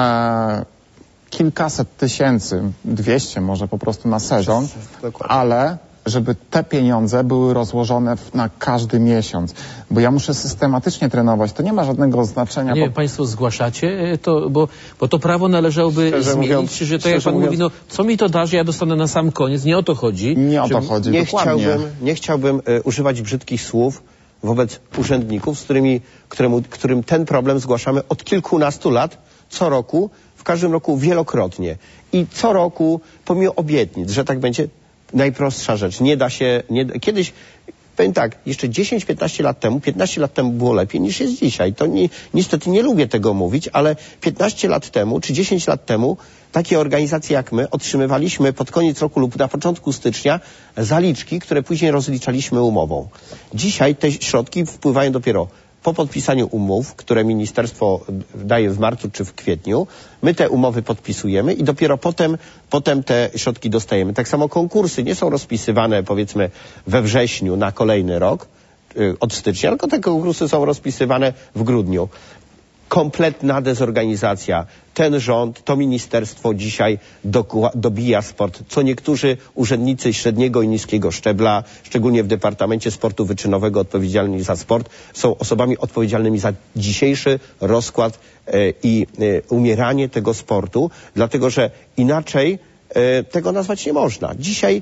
kilkaset tysięcy, 200 może po prostu na sezon, ale żeby te pieniądze były rozłożone na każdy miesiąc. Bo ja muszę systematycznie trenować. To nie ma żadnego znaczenia. Nie, Państwo zgłaszacie to, bo to prawo należałoby zmienić, że tak jak Pan mówi, co mi to da, że ja dostanę na sam koniec. Nie o to chodzi. Nie o to chodzi, dokładnie. Nie chciałbym używać brzydkich słów wobec urzędników, którym ten problem zgłaszamy od kilkunastu lat, co roku, w każdym roku wielokrotnie. I co roku, pomimo obietnic, że tak będzie, najprostsza rzecz. Nie da się, kiedyś, powiem tak, jeszcze 10-15 lat temu, 15 lat temu było lepiej niż jest dzisiaj. To niestety nie lubię tego mówić, ale 15 lat temu, czy 10 lat temu, takie organizacje jak my otrzymywaliśmy pod koniec roku lub na początku stycznia zaliczki, które później rozliczaliśmy umową. Dzisiaj te środki wpływają dopiero po podpisaniu umów, które ministerstwo daje w marcu czy w kwietniu. My te umowy podpisujemy i dopiero potem te środki dostajemy. Tak samo konkursy nie są rozpisywane, powiedzmy, we wrześniu na kolejny rok od stycznia, tylko te konkursy są rozpisywane w grudniu. Kompletna dezorganizacja. Ten rząd, to ministerstwo dzisiaj dobija sport, co niektórzy urzędnicy średniego i niskiego szczebla, szczególnie w Departamencie Sportu Wyczynowego odpowiedzialni za sport, są osobami odpowiedzialnymi za dzisiejszy rozkład i umieranie tego sportu, dlatego że inaczej tego nazwać nie można. Dzisiaj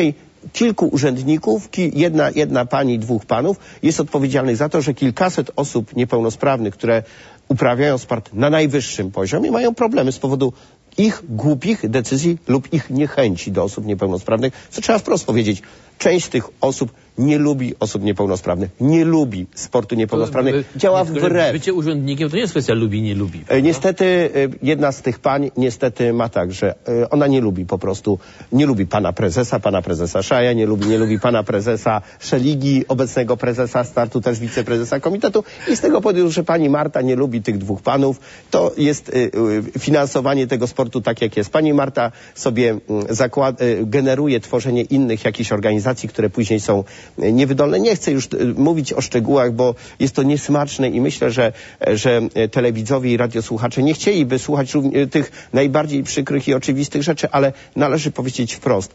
kilku urzędników, jedna pani, dwóch panów jest odpowiedzialnych za to, że kilkaset osób niepełnosprawnych, które uprawiają sport na najwyższym poziomie, mają problemy z powodu ich głupich decyzji lub ich niechęci do osób niepełnosprawnych, co trzeba wprost powiedzieć. Część z tych osób nie lubi osób niepełnosprawnych, nie lubi sportu niepełnosprawnych, działa wbrew. Bycie urzędnikiem to nie jest kwestia lubi, nie lubi. Niestety jedna z tych pań ma tak, że ona nie lubi po prostu, nie lubi pana prezesa Szaja, nie lubi pana prezesa Szeligi, obecnego prezesa startu, też wiceprezesa komitetu i z tego powodu, że pani Marta nie lubi tych dwóch panów, to jest finansowanie tego sportu tak jak jest. Pani Marta sobie generuje tworzenie innych jakichś organizacji, które później są niewydolne. Nie chcę już mówić o szczegółach, bo jest to niesmaczne i myślę, że telewidzowie i radiosłuchacze nie chcieliby słuchać tych najbardziej przykrych i oczywistych rzeczy, ale należy powiedzieć wprost.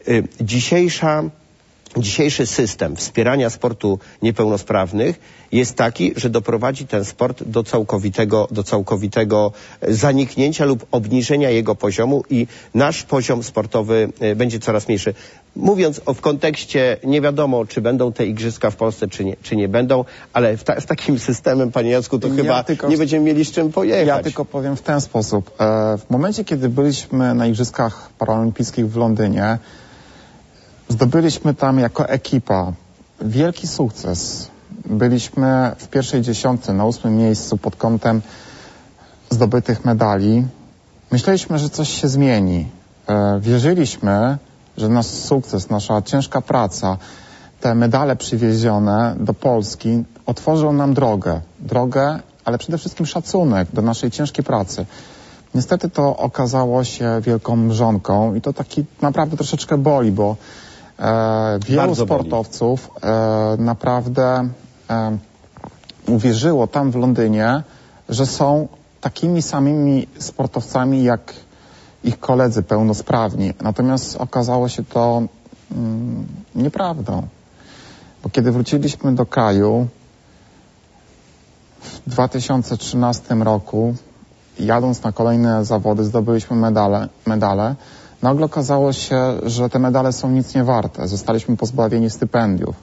Dzisiejszy system wspierania sportu niepełnosprawnych jest taki, że doprowadzi ten sport do całkowitego zaniknięcia lub obniżenia jego poziomu i nasz poziom sportowy będzie coraz mniejszy. Mówiąc w kontekście, nie wiadomo, czy będą te igrzyska w Polsce, czy nie będą, ale z takim systemem, panie Jacku, to chyba nie będziemy mieli z czym pojechać. Ja tylko powiem w ten sposób. W momencie, kiedy byliśmy na Igrzyskach Paralimpijskich w Londynie, zdobyliśmy tam jako ekipa wielki sukces. Byliśmy w pierwszej dziesiątce, na 8. miejscu pod kątem zdobytych medali. Myśleliśmy, że coś się zmieni. Wierzyliśmy, że nasz sukces, nasza ciężka praca, te medale przywiezione do Polski otworzą nam drogę ale przede wszystkim szacunek do naszej ciężkiej pracy. Niestety to okazało się wielką mrzonką i to taki naprawdę troszeczkę boli, bo wielu sportowców naprawdę uwierzyło tam w Londynie, że są takimi samymi sportowcami jak ich koledzy pełnosprawni. Natomiast okazało się to nieprawdą. Bo kiedy wróciliśmy do kraju w 2013 roku, jadąc na kolejne zawody, zdobyliśmy medale. Nagle okazało się, że te medale są nic nie warte. Zostaliśmy pozbawieni stypendiów.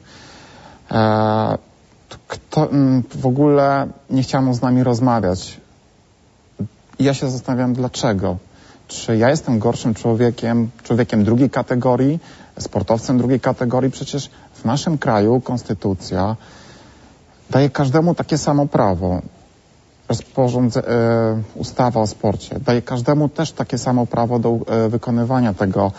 Kto w ogóle nie chciano z nami rozmawiać. I ja się zastanawiam, dlaczego. Czy ja jestem gorszym człowiekiem drugiej kategorii, sportowcem drugiej kategorii? Przecież w naszym kraju konstytucja daje każdemu takie samo prawo. Ustawa o sporcie daje każdemu też takie samo prawo do wykonywania tego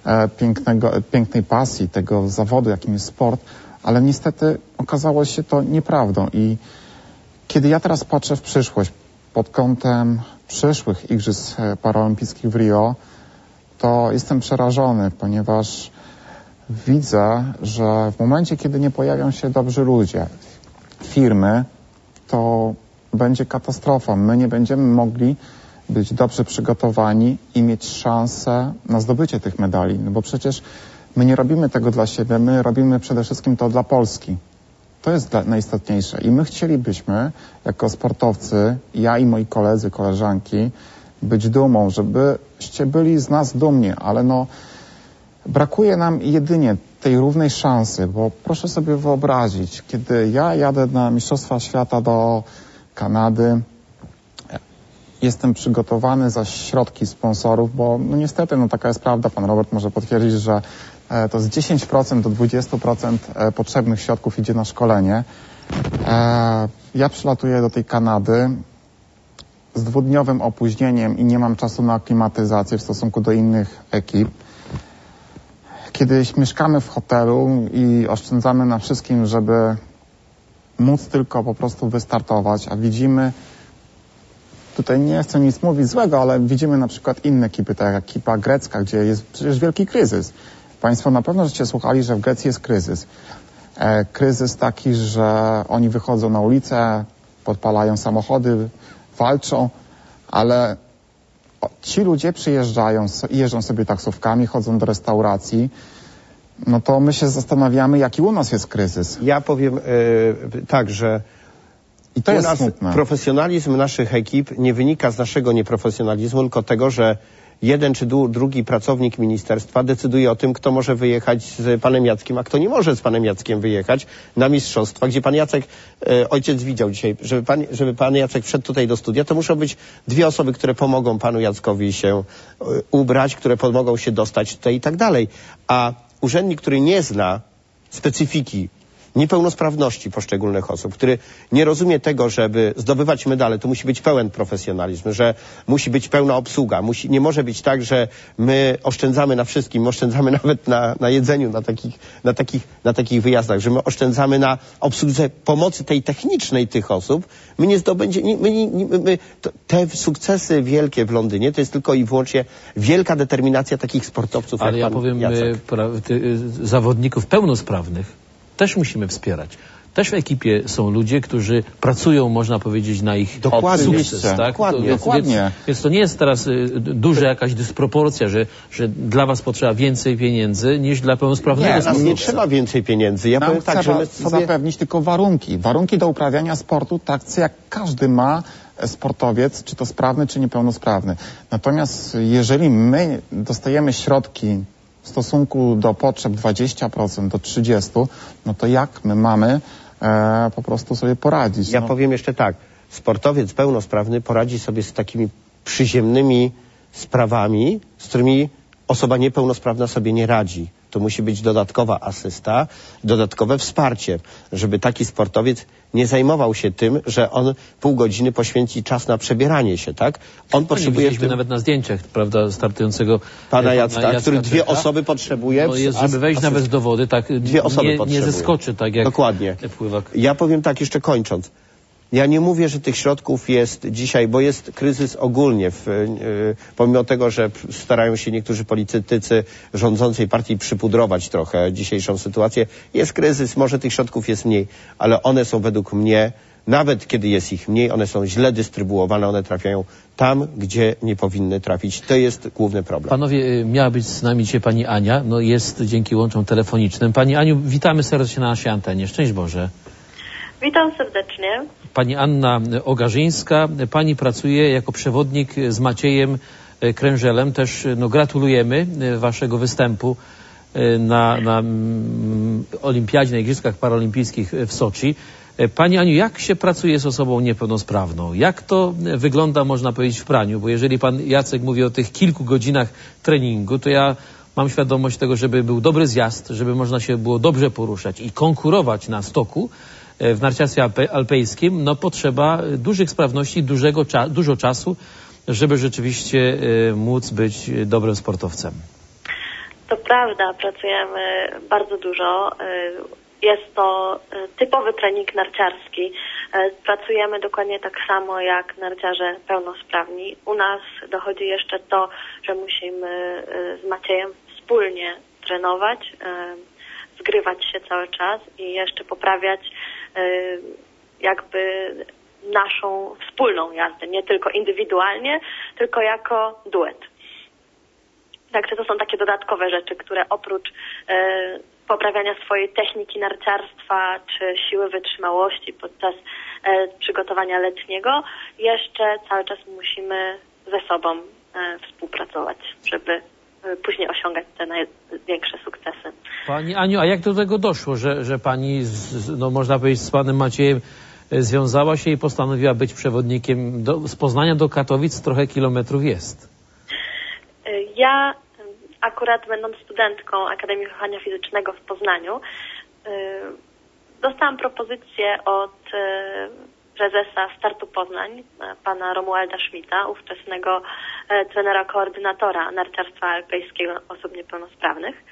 pięknej pasji, tego zawodu, jakim jest sport, ale niestety okazało się to nieprawdą. I kiedy ja teraz patrzę w przyszłość pod kątem przyszłych Igrzysk Paraolimpijskich w Rio, to jestem przerażony, ponieważ widzę, że w momencie, kiedy nie pojawią się dobrzy ludzie, firmy, to będzie katastrofa. My nie będziemy mogli być dobrze przygotowani i mieć szansę na zdobycie tych medali. No bo przecież my nie robimy tego dla siebie, my robimy przede wszystkim to dla Polski. To jest najistotniejsze. I my chcielibyśmy, jako sportowcy, ja i moi koledzy, koleżanki, być dumą, żebyście byli z nas dumni, ale no brakuje nam jedynie tej równej szansy, bo proszę sobie wyobrazić, kiedy ja jadę na Mistrzostwa Świata do Kanady, jestem przygotowany za środki sponsorów, bo no niestety, no taka jest prawda, pan Robert może potwierdzić, że to z 10% do 20% potrzebnych środków idzie na szkolenie. Ja przylatuję do tej Kanady z 2-dniowym opóźnieniem i nie mam czasu na aklimatyzację w stosunku do innych ekip. Kiedy mieszkamy w hotelu i oszczędzamy na wszystkim, żeby móc tylko po prostu wystartować, a widzimy, tutaj nie chcę nic mówić złego, ale widzimy na przykład inne ekipy, tak jak ekipa grecka, gdzie jest przecież wielki kryzys. Państwo na pewno żeście słuchali, że w Grecji jest kryzys. Kryzys taki, że oni wychodzą na ulicę, podpalają samochody, walczą, ale ci ludzie przyjeżdżają, jeżdżą sobie taksówkami, chodzą do restauracji, no to my się zastanawiamy, jaki u nas jest kryzys. Ja powiem tak, że i to jest smutne. Profesjonalizm naszych ekip nie wynika z naszego nieprofesjonalizmu, tylko tego, że jeden czy drugi pracownik ministerstwa decyduje o tym, kto może wyjechać z panem Jackiem, a kto nie może z panem Jackiem wyjechać na mistrzostwa, gdzie pan Jacek, ojciec widział dzisiaj, żeby pan Jacek wszedł tutaj do studia, to muszą być 2 osoby, które pomogą panu Jackowi się ubrać, które pomogą się dostać tutaj i tak dalej. A urzędnik, który nie zna specyfiki niepełnosprawności poszczególnych osób, który nie rozumie tego, żeby zdobywać medale, to musi być pełen profesjonalizm, że musi być pełna obsługa. Nie może być tak, że my oszczędzamy na wszystkim, oszczędzamy nawet na jedzeniu, na takich wyjazdach, że my oszczędzamy na obsłudze pomocy tej technicznej tych osób. My nie zdobędziemy, te sukcesy wielkie w Londynie to jest tylko i wyłącznie wielka determinacja takich sportowców. Ale ja powiem, zawodników pełnosprawnych też musimy wspierać. Też w ekipie są ludzie, którzy pracują, można powiedzieć, na ich sukces. Tak? Dokładnie. Więc to nie jest teraz duża jakaś dysproporcja, że dla was potrzeba więcej pieniędzy niż dla pełnosprawnego sportowca. Nie trzeba więcej pieniędzy. Ja powiem tak, że my sobie zapewnić tylko warunki. Warunki do uprawiania sportu, tak jak każdy ma sportowiec, czy to sprawny, czy niepełnosprawny. Natomiast jeżeli my dostajemy środki w stosunku do potrzeb 20% do 30%, no to jak my mamy po prostu sobie poradzić? Ja powiem jeszcze tak, sportowiec pełnosprawny poradzi sobie z takimi przyziemnymi sprawami, z którymi osoba niepełnosprawna sobie nie radzi. To musi być dodatkowa asysta, dodatkowe wsparcie, żeby taki sportowiec nie zajmował się tym, że on pół godziny poświęci czas na przebieranie się, tak? On potrzebuje... Widzieliśmy nawet na zdjęciach, prawda, startującego pana Jacka, który 2 osoby potrzebuje. No jest, żeby wejść nawet do wody, tak 2 osoby nie zeskoczy, tak jak dokładnie. pływak. Ja powiem tak, jeszcze kończąc. Ja nie mówię, że tych środków jest dzisiaj, bo jest kryzys ogólnie, pomimo tego, że starają się niektórzy politycy rządzącej partii przypudrować trochę dzisiejszą sytuację. Jest kryzys, może tych środków jest mniej, ale one są według mnie, nawet kiedy jest ich mniej, one są źle dystrybuowane, one trafiają tam, gdzie nie powinny trafić. To jest główny problem. Panowie, miała być z nami dzisiaj pani Ania, no jest dzięki łączom telefonicznym. Pani Aniu, witamy serdecznie na naszej antenie. Szczęść Boże. Witam serdecznie. Pani Anna Ogarzyńska, pani pracuje jako przewodnik z Maciejem Krężelem. Też gratulujemy waszego występu na olimpiadzie, na Igrzyskach Paralimpijskich w Soczi. Pani Aniu, jak się pracuje z osobą niepełnosprawną? Jak to wygląda, można powiedzieć, w praniu? Bo jeżeli pan Jacek mówi o tych kilku godzinach treningu, to ja mam świadomość tego, żeby był dobry zjazd, żeby można się było dobrze poruszać i konkurować na stoku w narciarstwie alpejskim, no potrzeba dużych sprawności, dużo czasu, żeby rzeczywiście móc być dobrym sportowcem. To prawda, pracujemy bardzo dużo. Jest to typowy trening narciarski. Pracujemy dokładnie tak samo jak narciarze pełnosprawni. U nas dochodzi jeszcze to, że musimy z Maciejem wspólnie trenować, zgrywać się cały czas i jeszcze poprawiać jakby naszą wspólną jazdę, nie tylko indywidualnie, tylko jako duet. Także to są takie dodatkowe rzeczy, które oprócz poprawiania swojej techniki narciarstwa czy siły wytrzymałości podczas przygotowania letniego, jeszcze cały czas musimy ze sobą współpracować, żeby później osiągać te największe sukcesy. Pani Aniu, a jak do tego doszło, że pani, no można powiedzieć, z panem Maciejem związała się i postanowiła być przewodnikiem z Poznania do Katowic? Trochę kilometrów jest. Ja akurat będąc studentką Akademii Wychowania Fizycznego w Poznaniu dostałam propozycję od prezesa Startu Poznań, pana Romualda Schmidta, ówczesnego trenera koordynatora narciarstwa alpejskiego osób niepełnosprawnych,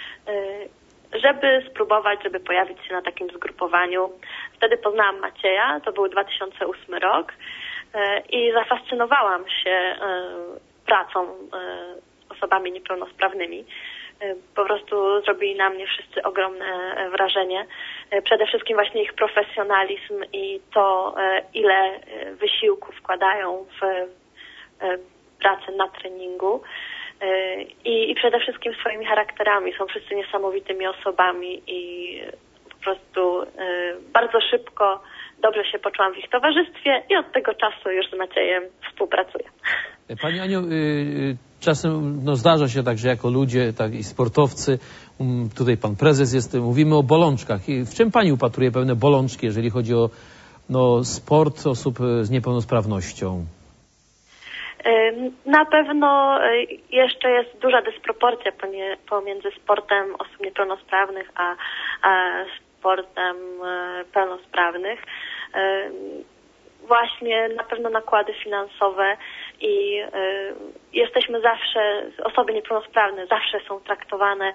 żeby spróbować, żeby pojawić się na takim zgrupowaniu. Wtedy poznałam Macieja, to był 2008 rok i zafascynowałam się pracą osobami niepełnosprawnymi. Po prostu zrobili na mnie wszyscy ogromne wrażenie. Przede wszystkim właśnie ich profesjonalizm i to, ile wysiłku wkładają w pracę na treningu. I przede wszystkim swoimi charakterami. Są wszyscy niesamowitymi osobami i po prostu bardzo szybko dobrze się poczułam w ich towarzystwie i od tego czasu już z Maciejem współpracuję. Pani Aniu, czasem zdarza się tak, że jako ludzie, tak i sportowcy, tutaj pan prezes jest, mówimy o bolączkach. I w czym pani upatruje pewne bolączki, jeżeli chodzi o sport osób z niepełnosprawnością? Na pewno jeszcze jest duża dysproporcja pomiędzy sportem osób niepełnosprawnych a sportem pełnosprawnych. Właśnie na pewno nakłady finansowe i jesteśmy zawsze, osoby niepełnosprawne zawsze są traktowane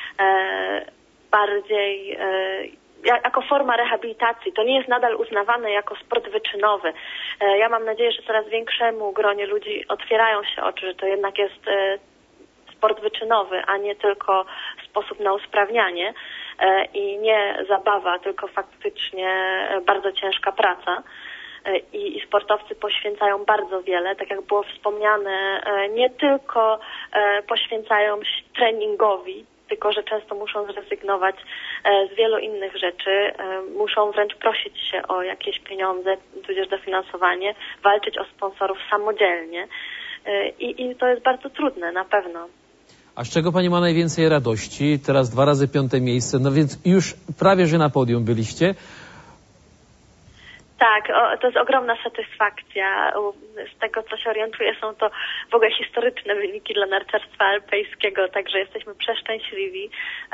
bardziej jako forma rehabilitacji. To nie jest nadal uznawane jako sport wyczynowy. Ja mam nadzieję, że coraz większemu gronie ludzi otwierają się oczy, że to jednak jest sport wyczynowy, a nie tylko sposób na usprawnianie i nie zabawa, tylko faktycznie bardzo ciężka praca. I sportowcy poświęcają bardzo wiele, tak jak było wspomniane, nie tylko poświęcają się treningowi, tylko że często muszą zrezygnować z wielu innych rzeczy, muszą wręcz prosić się o jakieś pieniądze, tudzież dofinansowanie, walczyć o sponsorów samodzielnie i to jest bardzo trudne, na pewno. A z czego pani ma najwięcej radości? Teraz 2 razy 5. miejsce, no więc już prawie, że na podium byliście. Tak, to jest ogromna satysfakcja. Z tego, co się orientuję, są to w ogóle historyczne wyniki dla narciarstwa alpejskiego, także jesteśmy przeszczęśliwi.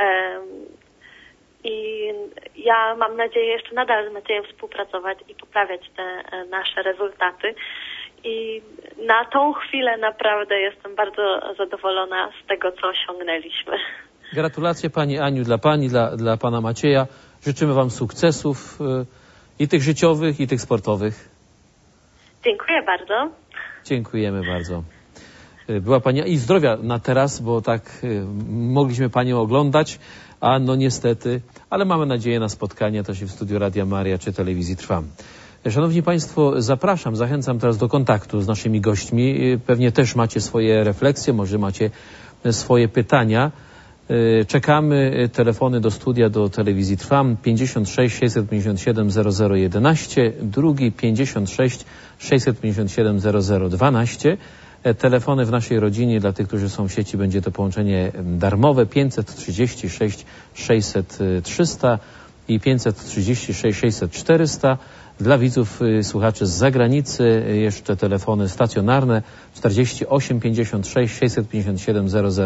I ja mam nadzieję jeszcze nadal z Maciejem współpracować i poprawiać te nasze rezultaty. I na tą chwilę naprawdę jestem bardzo zadowolona z tego, co osiągnęliśmy. Gratulacje pani Aniu, dla pani, dla pana Macieja. Życzymy wam sukcesów I tych życiowych, i tych sportowych. Dziękuję bardzo. Dziękujemy bardzo. Była Pani i zdrowia na teraz, bo tak mogliśmy Panią oglądać, a no niestety, ale mamy nadzieję na spotkanie też i w studiu Radia Maria czy Telewizji Trwam. Szanowni Państwo, zapraszam, zachęcam teraz do kontaktu z naszymi gośćmi. Pewnie też macie swoje refleksje, może macie swoje pytania. Czekamy. Telefony do studia, do Telewizji Trwam 56 657 0011, drugi 56 657 0012. Telefony w naszej rodzinie dla tych, którzy są w sieci, będzie to połączenie darmowe 536 600 300 i 536 600 400. Dla widzów, słuchaczy z zagranicy jeszcze telefony stacjonarne 48 56 657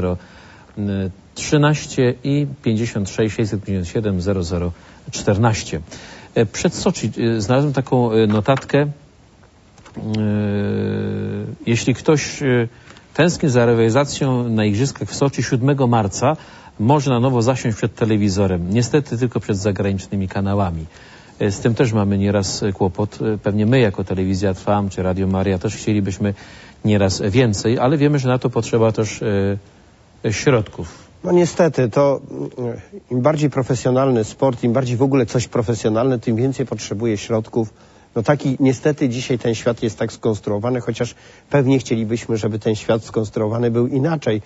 0013 i 56 657 0014. Przed Soczi znalazłem taką notatkę. Jeśli ktoś tęskni za rywalizacją na igrzyskach w Soczi 7 marca, może na nowo zasiąść przed telewizorem. Niestety tylko przed zagranicznymi kanałami. Z tym też mamy nieraz kłopot. Pewnie my jako Telewizja Trwam czy Radio Maria też chcielibyśmy nieraz więcej, ale wiemy, że na to potrzeba też środków. No niestety, to im bardziej profesjonalny sport, im bardziej w ogóle coś profesjonalne, tym więcej potrzebuje środków. No taki niestety dzisiaj ten świat jest tak skonstruowany, chociaż pewnie chcielibyśmy, żeby ten świat skonstruowany był inaczej.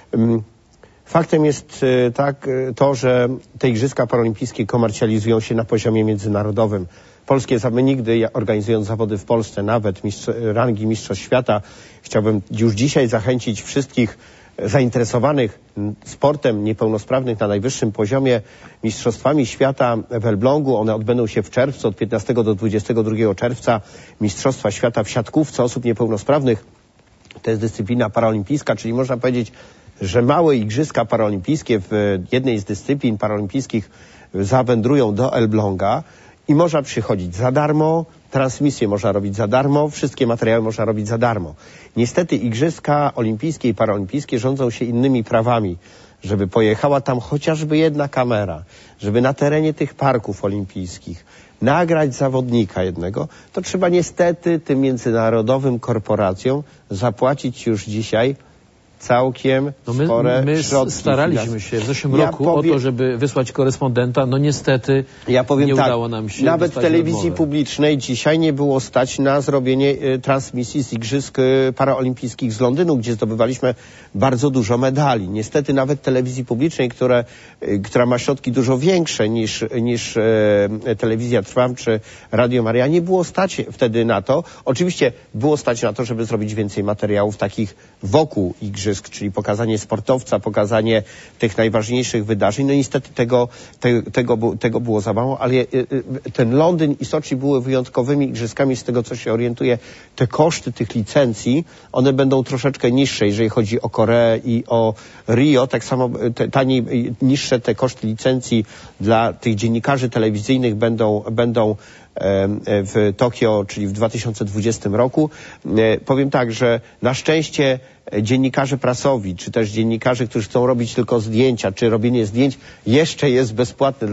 Faktem jest to, że te Igrzyska Paralimpijskie komercjalizują się na poziomie międzynarodowym. Polskie nigdy, organizując zawody w Polsce, nawet rangi Mistrzostw Świata, chciałbym już dzisiaj zachęcić wszystkich zainteresowanych sportem niepełnosprawnych na najwyższym poziomie Mistrzostwami Świata w Elblągu. One odbędą się w czerwcu, od 15 do 22 czerwca. Mistrzostwa Świata w siatkówce osób niepełnosprawnych. To jest dyscyplina paraolimpijska, czyli można powiedzieć, że małe Igrzyska Paraolimpijskie w jednej z dyscyplin paraolimpijskich zawędrują do Elbląga i można przychodzić za darmo, transmisje można robić za darmo, wszystkie materiały można robić za darmo. Niestety Igrzyska Olimpijskie i Paraolimpijskie rządzą się innymi prawami, żeby pojechała tam chociażby jedna kamera, żeby na terenie tych parków olimpijskich nagrać zawodnika jednego, to trzeba niestety tym międzynarodowym korporacjom zapłacić już dzisiaj całkiem spore środki. My staraliśmy się w zeszłym roku o to, żeby wysłać korespondenta. No niestety nie udało nam się. Nawet w telewizji publicznej dzisiaj nie było stać na zrobienie transmisji z Igrzysk Paraolimpijskich z Londynu, gdzie zdobywaliśmy bardzo dużo medali. Niestety nawet telewizji publicznej, która ma środki dużo większe niż Telewizja Trwam czy Radio Maria, nie było stać wtedy na to. Oczywiście było stać na to, żeby zrobić więcej materiałów takich wokół Igrzysk, czyli pokazanie sportowca, pokazanie tych najważniejszych wydarzeń. No niestety tego było za mało, ale ten Londyn i Soczi były wyjątkowymi igrzyskami, z tego co się orientuję. Te koszty tych licencji, one będą troszeczkę niższe, jeżeli chodzi o Koreę i o Rio. Tak samo niższe te koszty licencji dla tych dziennikarzy telewizyjnych będą w Tokio, czyli w 2020 roku. Powiem tak, że na szczęście dziennikarze prasowi, czy też dziennikarze, którzy chcą robić tylko zdjęcia, czy robienie zdjęć jeszcze jest bezpłatne.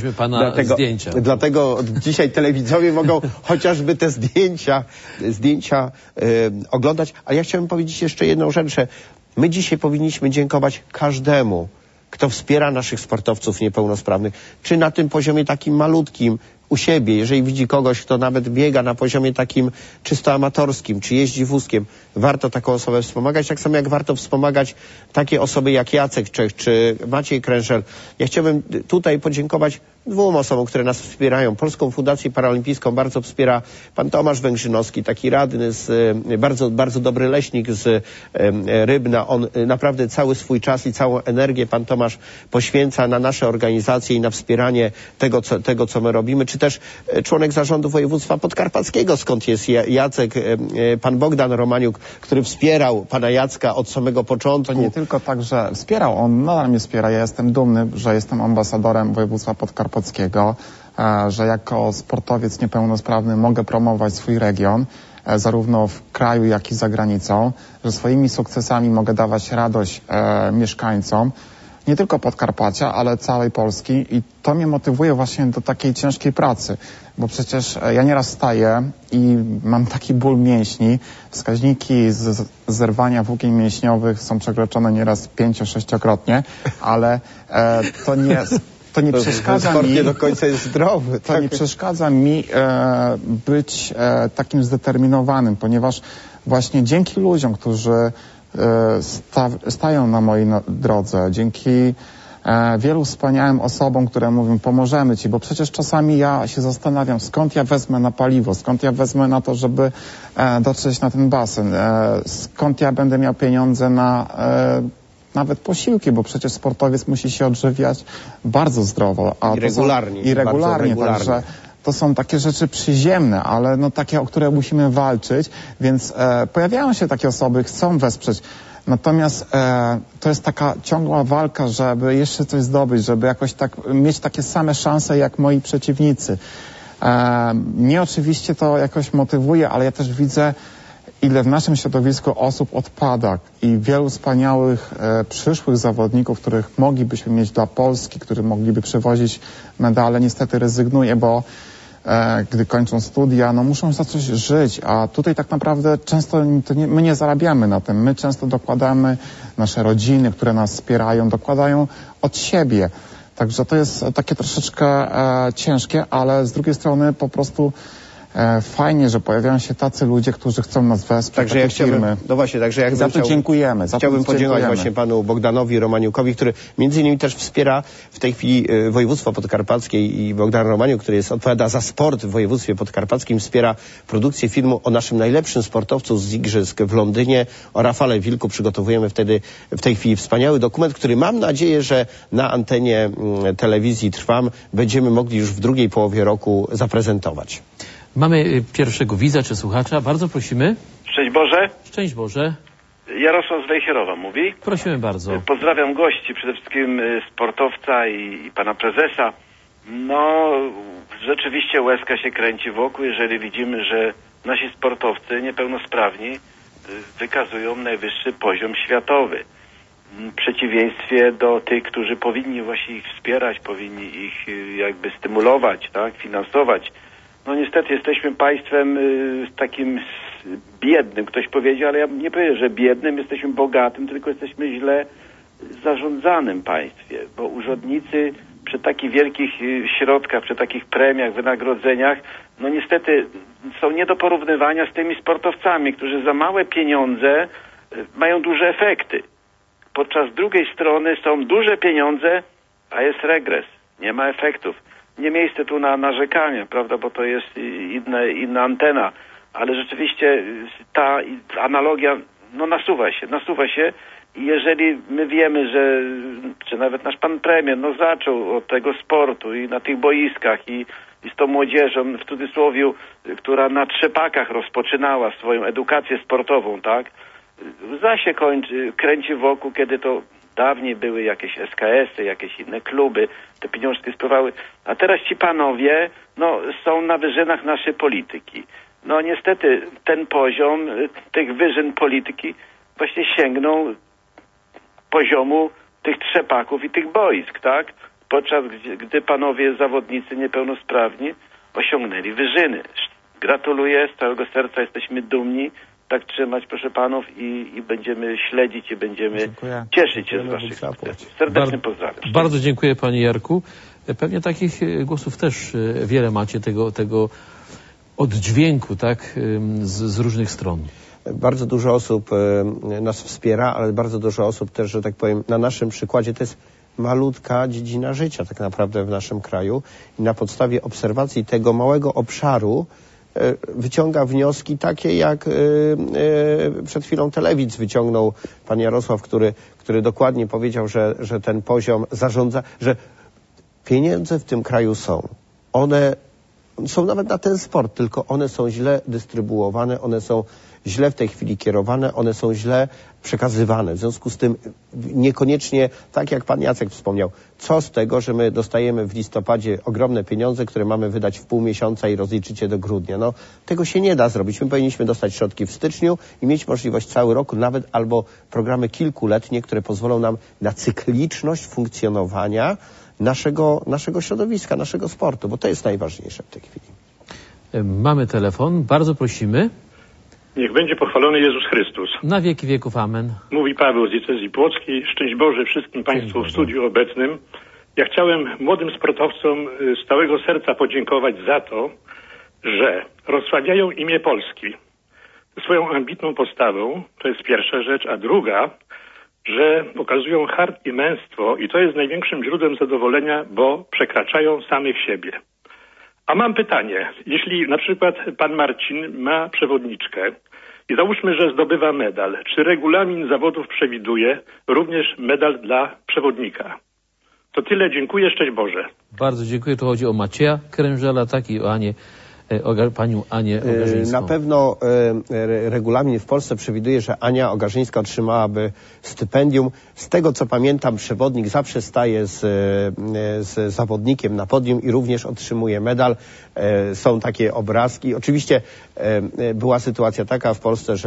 Dlatego dzisiaj telewidzowie mogą chociażby te zdjęcia oglądać. A ja chciałem powiedzieć jeszcze jedną rzecz, że my dzisiaj powinniśmy dziękować każdemu, kto wspiera naszych sportowców niepełnosprawnych, czy na tym poziomie takim malutkim, u siebie, jeżeli widzi kogoś, kto nawet biega na poziomie takim czysto amatorskim, czy jeździ wózkiem, warto taką osobę wspomagać, tak samo jak warto wspomagać takie osoby jak Jacek Czech, czy Maciej Krężel. Ja chciałbym tutaj podziękować dwóm osobom, które nas wspierają. Polską Fundację Paraolimpijską bardzo wspiera pan Tomasz Węgrzynowski, taki radny, bardzo dobry leśnik z Rybna. On naprawdę cały swój czas i całą energię pan Tomasz poświęca na nasze organizacje i na wspieranie tego, co my robimy. Czy też członek zarządu województwa podkarpackiego, skąd jest Jacek, pan Bogdan Romaniuk, który wspierał pana Jacka od samego początku. To nie tylko tak, że wspierał, on nadal mnie wspiera. Ja jestem dumny, że jestem ambasadorem województwa podkarpackiego, że jako sportowiec niepełnosprawny mogę promować swój region, zarówno w kraju, jak i za granicą, że swoimi sukcesami mogę dawać radość mieszkańcom. nie tylko Podkarpacia, ale całej Polski i to mnie motywuje właśnie do takiej ciężkiej pracy, bo przecież ja nieraz wstaję i mam taki ból mięśni, wskaźniki zerwania włókien mięśniowych są przekroczone nieraz 5-6-krotnie, ale to nie przeszkadza mi. Nie do końca jest zdrowy. To nie przeszkadza mi być takim zdeterminowanym, ponieważ właśnie dzięki ludziom, którzy stają na mojej drodze, dzięki wielu wspaniałym osobom, które mówią, pomożemy ci, bo przecież czasami ja się zastanawiam, skąd ja wezmę na paliwo, skąd ja wezmę na to, żeby dotrzeć na ten basen, skąd ja będę miał pieniądze na nawet posiłki, bo przecież sportowiec musi się odżywiać bardzo zdrowo. I regularnie. Także to są takie rzeczy przyziemne, ale no takie, o które musimy walczyć, więc pojawiają się takie osoby, chcą wesprzeć. Natomiast to jest taka ciągła walka, żeby jeszcze coś zdobyć, żeby jakoś tak mieć takie same szanse jak moi przeciwnicy. Mnie oczywiście to jakoś motywuje, ale ja też widzę, ile w naszym środowisku osób odpada i wielu wspaniałych przyszłych zawodników, których moglibyśmy mieć dla Polski, którzy mogliby przywozić medale, niestety rezygnuje, bo gdy kończą studia, no muszą za coś żyć, a tutaj tak naprawdę często my nie zarabiamy na tym. My często dokładamy, nasze rodziny, które nas wspierają, dokładają od siebie. Także to jest takie troszeczkę ciężkie, ale z drugiej strony po prostu fajnie, że pojawiają się tacy ludzie, którzy chcą nas wesprzeć, takie firmy. No właśnie, także ja za to dziękujemy. Chciałbym podziękować właśnie panu Bogdanowi Romaniukowi, który między innymi też wspiera w tej chwili województwo podkarpackie i Bogdan Romaniuk, który odpowiada za sport w województwie podkarpackim, wspiera produkcję filmu o naszym najlepszym sportowcu z igrzysk w Londynie, o Rafale Wilku. Przygotowujemy w tej chwili wspaniały dokument, który mam nadzieję, że na antenie telewizji Trwam będziemy mogli już w drugiej połowie roku zaprezentować. Mamy pierwszego widza czy słuchacza. Bardzo prosimy. Szczęść Boże. Szczęść Boże. Jarosław z Wejherowa mówi. Prosimy bardzo. Pozdrawiam gości, przede wszystkim sportowca i pana prezesa. No, rzeczywiście łezka się kręci wokół, jeżeli widzimy, że nasi sportowcy niepełnosprawni wykazują najwyższy poziom światowy. W przeciwieństwie do tych, którzy powinni właśnie ich wspierać, powinni ich jakby stymulować, tak, finansować. No niestety jesteśmy państwem takim biednym, ktoś powiedział, ale ja nie powiem, że biednym, jesteśmy bogatym, tylko jesteśmy źle zarządzanym państwie, bo urzędnicy przy takich wielkich środkach, przy takich premiach, wynagrodzeniach, no niestety są nie do porównywania z tymi sportowcami, którzy za małe pieniądze mają duże efekty. Podczas drugiej strony są duże pieniądze, a jest regres, nie ma efektów. Nie miejsce tu na narzekania, prawda, bo to jest inna antena, ale rzeczywiście ta analogia no nasuwa się i jeżeli my wiemy, że czy nawet nasz pan premier no zaczął od tego sportu i na tych boiskach i z tą młodzieżą w cudzysłowie, która na trzepakach rozpoczynała swoją edukację sportową, tak, łza się kręci wokół, kiedy to dawniej były jakieś SKS-y, jakieś inne kluby, te pieniążki spływały, a teraz ci panowie, no, są na wyżynach naszej polityki. No niestety ten poziom tych wyżyn polityki właśnie sięgnął poziomu tych trzepaków i tych boisk, tak? Podczas gdy panowie zawodnicy niepełnosprawni osiągnęli wyżyny. Gratuluję, z całego serca jesteśmy dumni. Tak trzymać, proszę panów, i będziemy śledzić i będziemy cieszyć się z waszych sukcesów. Serdecznie pozdrawiam. Bardzo dziękuję panie Jarku. Pewnie takich głosów też wiele macie, tego oddźwięku, tak, z różnych stron. Bardzo dużo osób nas wspiera, ale bardzo dużo osób też, że tak powiem, na naszym przykładzie to jest malutka dziedzina życia tak naprawdę w naszym kraju i na podstawie obserwacji tego małego obszaru wyciąga wnioski takie, jak przed chwilą telewidz wyciągnął pan Jarosław, który dokładnie powiedział, że ten poziom zarządza, że pieniądze w tym kraju są. One są nawet na ten sport, tylko one są źle dystrybuowane, one są źle w tej chwili kierowane, one są źle przekazywane. W związku z tym niekoniecznie, tak jak pan Jacek wspomniał, co z tego, że my dostajemy w listopadzie ogromne pieniądze, które mamy wydać w pół miesiąca i rozliczyć je do grudnia. No, tego się nie da zrobić. My powinniśmy dostać środki w styczniu i mieć możliwość cały rok, nawet albo programy kilkuletnie, które pozwolą nam na cykliczność funkcjonowania naszego środowiska, naszego sportu, bo to jest najważniejsze w tej chwili. Mamy telefon, bardzo prosimy. Niech będzie pochwalony Jezus Chrystus. Na wieki wieków, amen. Mówi Paweł z diecezji płockiej. Szczęść Boże wszystkim Państwu w studiu obecnym. Ja chciałem młodym sportowcom z całego serca podziękować za to, że rozsławiają imię Polski swoją ambitną postawą. To jest pierwsza rzecz. A druga, że pokazują hart i męstwo i to jest największym źródłem zadowolenia, bo przekraczają samych siebie. A mam pytanie. Jeśli na przykład pan Marcin ma przewodniczkę i załóżmy, że zdobywa medal, czy regulamin zawodów przewiduje również medal dla przewodnika? To tyle. Dziękuję. Szczęść Boże. Bardzo dziękuję. Tu chodzi o Macieja Krężela, tak, i o panią Anię Ogarzyńską. Na pewno regulamin w Polsce przewiduje, że Ania Ogarzyńska otrzymałaby stypendium. Z tego co pamiętam, przewodnik zawsze staje z zawodnikiem na podium i również otrzymuje medal. Są takie obrazki. Oczywiście była sytuacja taka w Polsce,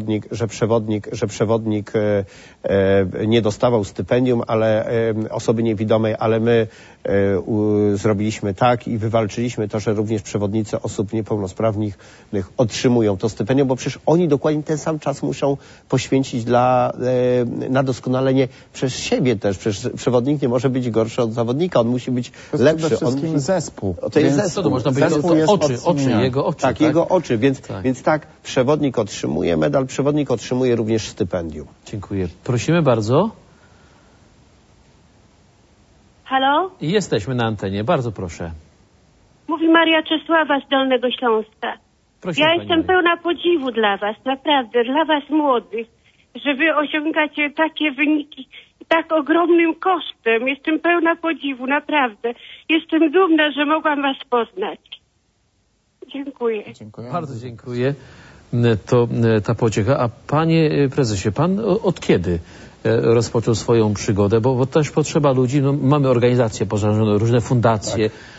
że przewodnik nie dostawał stypendium, ale osoby niewidomej, ale my zrobiliśmy tak i wywalczyliśmy to, że również przewodnicy osób niepełnosprawnych otrzymują to stypendium, bo przecież oni dokładnie ten sam czas muszą poświęcić na doskonalenie przez siebie też. Przecież przewodnik nie może być gorszy od zawodnika, on musi być lepszy. To jest zespół. To jest zespół. To można powiedzieć jego oczy. Tak, jego oczy. Więc tak, przewodnik otrzymuje medal, przewodnik otrzymuje również stypendium. Dziękuję. Prosimy bardzo. Halo? Jesteśmy na antenie. Bardzo proszę. Mówi Maria Czesława z Dolnego Śląska. Prosimy, ja jestem pełna podziwu dla was, naprawdę, dla was młodych, że wy osiągacie takie wyniki tak ogromnym kosztem. Jestem pełna podziwu, naprawdę. Jestem dumna, że mogłam was poznać. Dziękuję. Bardzo dziękuję. To ta pociecha. A panie prezesie, pan od kiedy rozpoczął swoją przygodę? Bo też potrzeba ludzi. No, mamy organizacje pozarządowe, różne fundacje. Tak.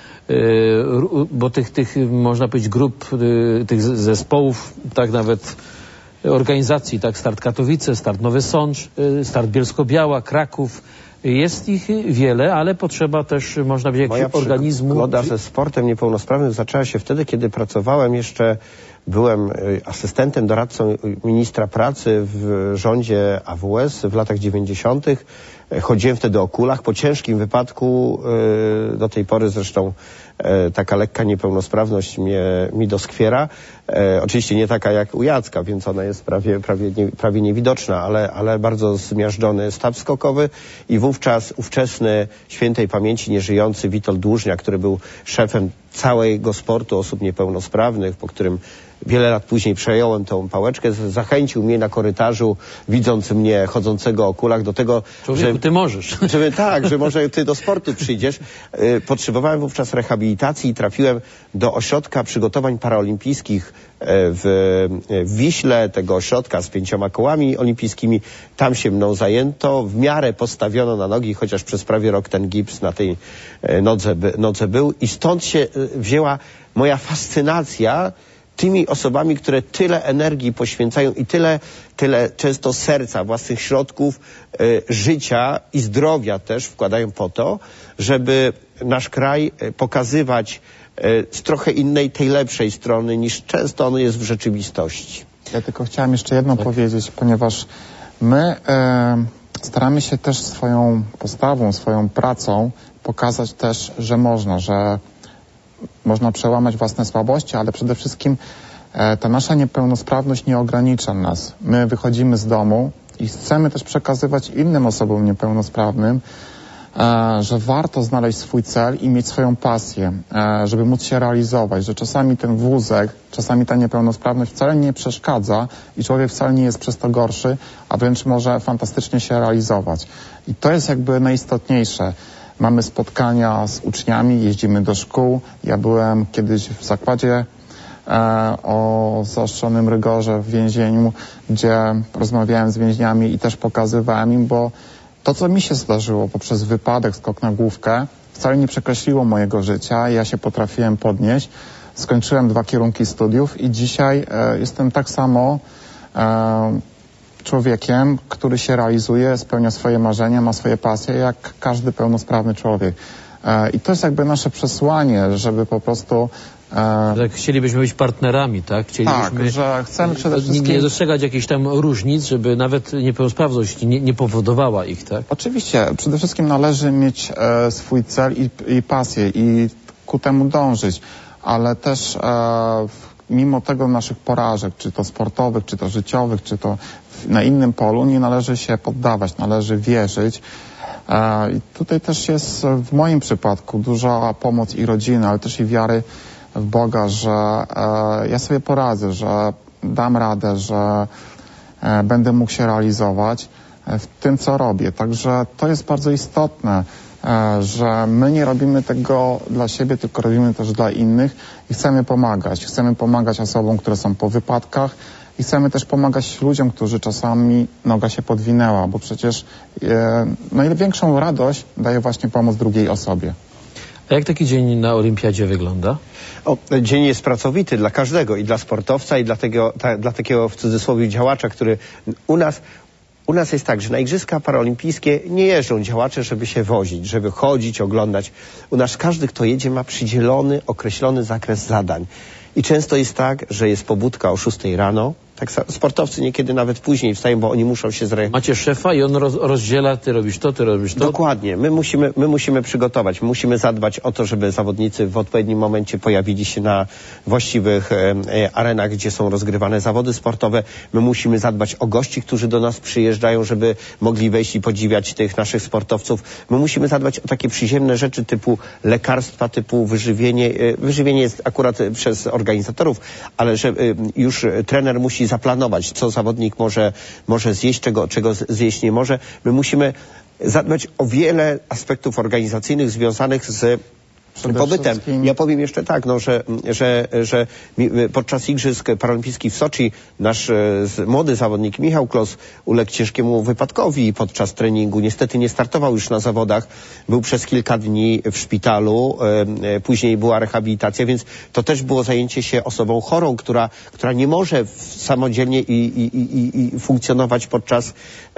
Bo tych można powiedzieć grup, tych zespołów, tak nawet organizacji, tak, Start Katowice, Start Nowy Sącz, Start Bielsko-Biała, Kraków. Jest ich wiele, ale potrzeba też, można powiedzieć, organizmu. Moja przygoda ze sportem niepełnosprawnym zaczęła się wtedy, kiedy pracowałem jeszcze, byłem asystentem, doradcą ministra pracy w rządzie AWS w latach 90. Chodziłem wtedy o kulach. Po ciężkim wypadku, do tej pory zresztą taka lekka niepełnosprawność mi doskwiera. Oczywiście nie taka jak u Jacka, więc ona jest prawie niewidoczna, ale bardzo zmiażdżony staw skokowy i wówczas ówczesny świętej pamięci nieżyjący Witold Dłużniak, który był szefem całego sportu osób niepełnosprawnych, po którym wiele lat później przejąłem tą pałeczkę, zachęcił mnie na korytarzu, widząc mnie chodzącego o kulach, do tego, że ty możesz. że może ty do sportu przyjdziesz. Potrzebowałem wówczas rehabilitacji i trafiłem do ośrodka przygotowań paraolimpijskich w Wiśle, tego ośrodka z 5 kołami olimpijskimi. Tam się mną zajęto, w miarę postawiono na nogi, chociaż przez prawie rok ten gips na tej nodze był i stąd się wzięła moja fascynacja tymi osobami, które tyle energii poświęcają i tyle często serca, własnych środków, życia i zdrowia też wkładają po to, żeby nasz kraj pokazywać z trochę innej, tej lepszej strony, niż często on jest w rzeczywistości. Ja tylko chciałem jeszcze jedno powiedzieć, ponieważ my staramy się też swoją postawą, swoją pracą pokazać też, że można przełamać własne słabości, ale przede wszystkim ta nasza niepełnosprawność nie ogranicza nas. My wychodzimy z domu i chcemy też przekazywać innym osobom niepełnosprawnym, że warto znaleźć swój cel i mieć swoją pasję, żeby móc się realizować, że czasami ten wózek, czasami ta niepełnosprawność wcale nie przeszkadza i człowiek wcale nie jest przez to gorszy, a wręcz może fantastycznie się realizować. I to jest jakby najistotniejsze. Mamy spotkania z uczniami, jeździmy do szkół. Ja byłem kiedyś w zakładzie o zaostrzonym rygorze w więzieniu, gdzie rozmawiałem z więźniami i też pokazywałem im, bo to, co mi się zdarzyło poprzez wypadek, skok na główkę, wcale nie przekreśliło mojego życia. Ja się potrafiłem podnieść. Skończyłem 2 kierunki studiów i dzisiaj jestem tak samo człowiekiem, który się realizuje, spełnia swoje marzenia, ma swoje pasje, jak każdy pełnosprawny człowiek. I to jest jakby nasze przesłanie, żeby po prostu... Tak, chcielibyśmy być partnerami, tak? Chcielibyśmy tak, że chcemy przede wszystkim... nie dostrzegać jakichś tam różnic, żeby nawet niepełnosprawność nie powodowała ich, tak? Oczywiście. Przede wszystkim należy mieć swój cel i pasję i ku temu dążyć, ale też mimo tego naszych porażek, czy to sportowych, czy to życiowych, czy to na innym polu, nie należy się poddawać, należy wierzyć. I tutaj też jest w moim przypadku duża pomoc i rodziny, ale też i wiary w Boga, że ja sobie poradzę, że dam radę, że będę mógł się realizować w tym, co robię. Także to jest bardzo istotne, że my nie robimy tego dla siebie, tylko robimy też dla innych i chcemy pomagać. Chcemy pomagać osobom, które są po wypadkach i chcemy też pomagać ludziom, którzy czasami noga się podwinęła, bo przecież największą radość daje właśnie pomoc drugiej osobie. A jak taki dzień na Olimpiadzie wygląda? Dzień jest pracowity dla każdego, i dla sportowca, i dla takiego w cudzysłowie działacza, który u nas jest tak, że na Igrzyska Paraolimpijskie nie jeżdżą działacze, żeby się wozić, żeby chodzić, oglądać. U nas każdy, kto jedzie, ma przydzielony, określony zakres zadań. I często jest tak, że jest pobudka o 6 rano. Tak, sportowcy niekiedy nawet później wstają, bo oni muszą się zrealizować. Macie szefa i on rozdziela, ty robisz to, ty robisz to? Dokładnie. My musimy przygotować, musimy zadbać o to, żeby zawodnicy w odpowiednim momencie pojawili się na właściwych arenach, gdzie są rozgrywane zawody sportowe. My musimy zadbać o gości, którzy do nas przyjeżdżają, żeby mogli wejść i podziwiać tych naszych sportowców. My musimy zadbać o takie przyziemne rzeczy typu lekarstwa, typu wyżywienie. Wyżywienie jest akurat przez organizatorów, ale że już trener musi zaplanować, co zawodnik może zjeść, czego zjeść nie może. My musimy zadbać o wiele aspektów organizacyjnych związanych z pobytem. Ja powiem jeszcze tak, że podczas Igrzysk Paralimpijskich w Soczi nasz młody zawodnik Michał Klos uległ ciężkiemu wypadkowi i podczas treningu niestety nie startował już na zawodach. Był przez kilka dni w szpitalu, później była rehabilitacja, więc to też było zajęcie się osobą chorą, która nie może samodzielnie i funkcjonować podczas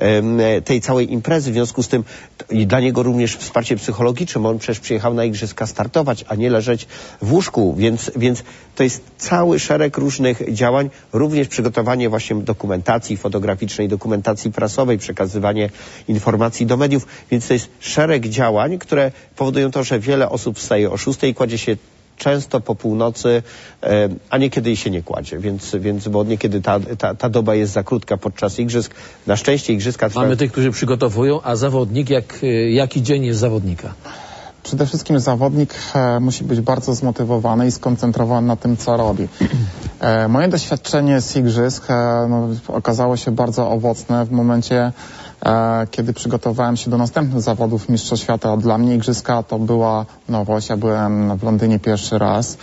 tej całej imprezy. W związku z tym i dla niego również wsparcie psychologiczne, bo on przecież przyjechał na Igrzyska startować, a nie leżeć w łóżku, więc to jest cały szereg różnych działań, również przygotowanie właśnie dokumentacji fotograficznej, dokumentacji prasowej, przekazywanie informacji do mediów, więc to jest szereg działań, które powodują to, że wiele osób wstaje o 6 i kładzie się często po północy, a niekiedy się nie kładzie, bo niekiedy ta doba jest za krótka podczas igrzysk. Na szczęście igrzyska trwają... Mamy tych, którzy przygotowują, a zawodnik, jaki dzień jest zawodnika? Przede wszystkim zawodnik musi być bardzo zmotywowany i skoncentrowany na tym, co robi. Moje doświadczenie z igrzysk okazało się bardzo owocne w momencie, kiedy przygotowałem się do następnych zawodów Mistrzostw Świata. Dla mnie igrzyska to była nowość. Ja byłem w Londynie pierwszy raz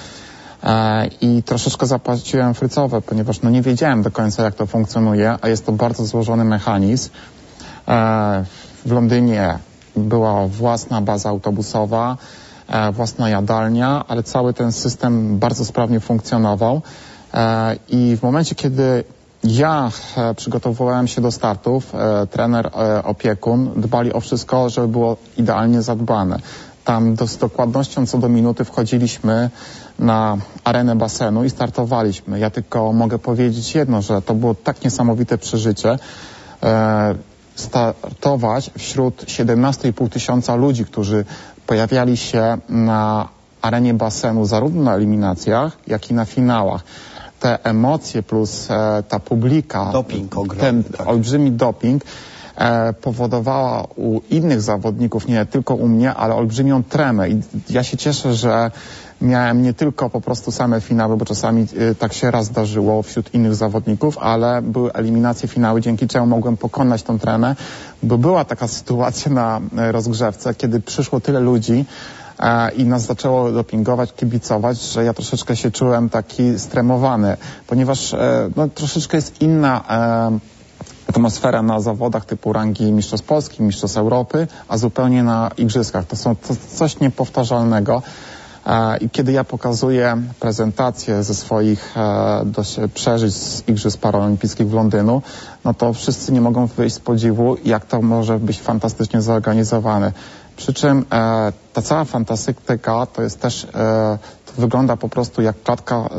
i troszeczkę zapłaciłem frycowe, ponieważ nie wiedziałem do końca, jak to funkcjonuje, a jest to bardzo złożony mechanizm. W Londynie była własna baza autobusowa, własna jadalnia, ale cały ten system bardzo sprawnie funkcjonował i w momencie, kiedy ja przygotowywałem się do startów, trener, opiekun dbali o wszystko, żeby było idealnie zadbane. Tam z dokładnością co do minuty wchodziliśmy na arenę basenu i startowaliśmy. Ja tylko mogę powiedzieć jedno, że to było tak niesamowite przeżycie, startować wśród 17,5 tysiąca ludzi, którzy pojawiali się na arenie basenu zarówno na eliminacjach, jak i na finałach. Te emocje plus ta publika, doping ogromny, ten olbrzymi doping powodowała u innych zawodników, nie tylko u mnie, ale olbrzymią tremę. I ja się cieszę, że miałem nie tylko po prostu same finały, bo czasami tak się raz zdarzyło wśród innych zawodników, ale były eliminacje, finały, dzięki czemu mogłem pokonać tą trenę, bo była taka sytuacja na rozgrzewce, kiedy przyszło tyle ludzi i nas zaczęło dopingować, kibicować, że ja troszeczkę się czułem taki stremowany, ponieważ no, troszeczkę jest inna atmosfera na zawodach typu rangi mistrzostw Polski, mistrzostw Europy, a zupełnie na igrzyskach. To coś niepowtarzalnego. I kiedy ja pokazuję prezentację ze swoich przeżyć z Igrzysk Paraolimpijskich w Londynu, no to wszyscy nie mogą wyjść z podziwu, jak to może być fantastycznie zorganizowane. Przy czym ta cała fantastyka to jest też, to wygląda po prostu jak klatka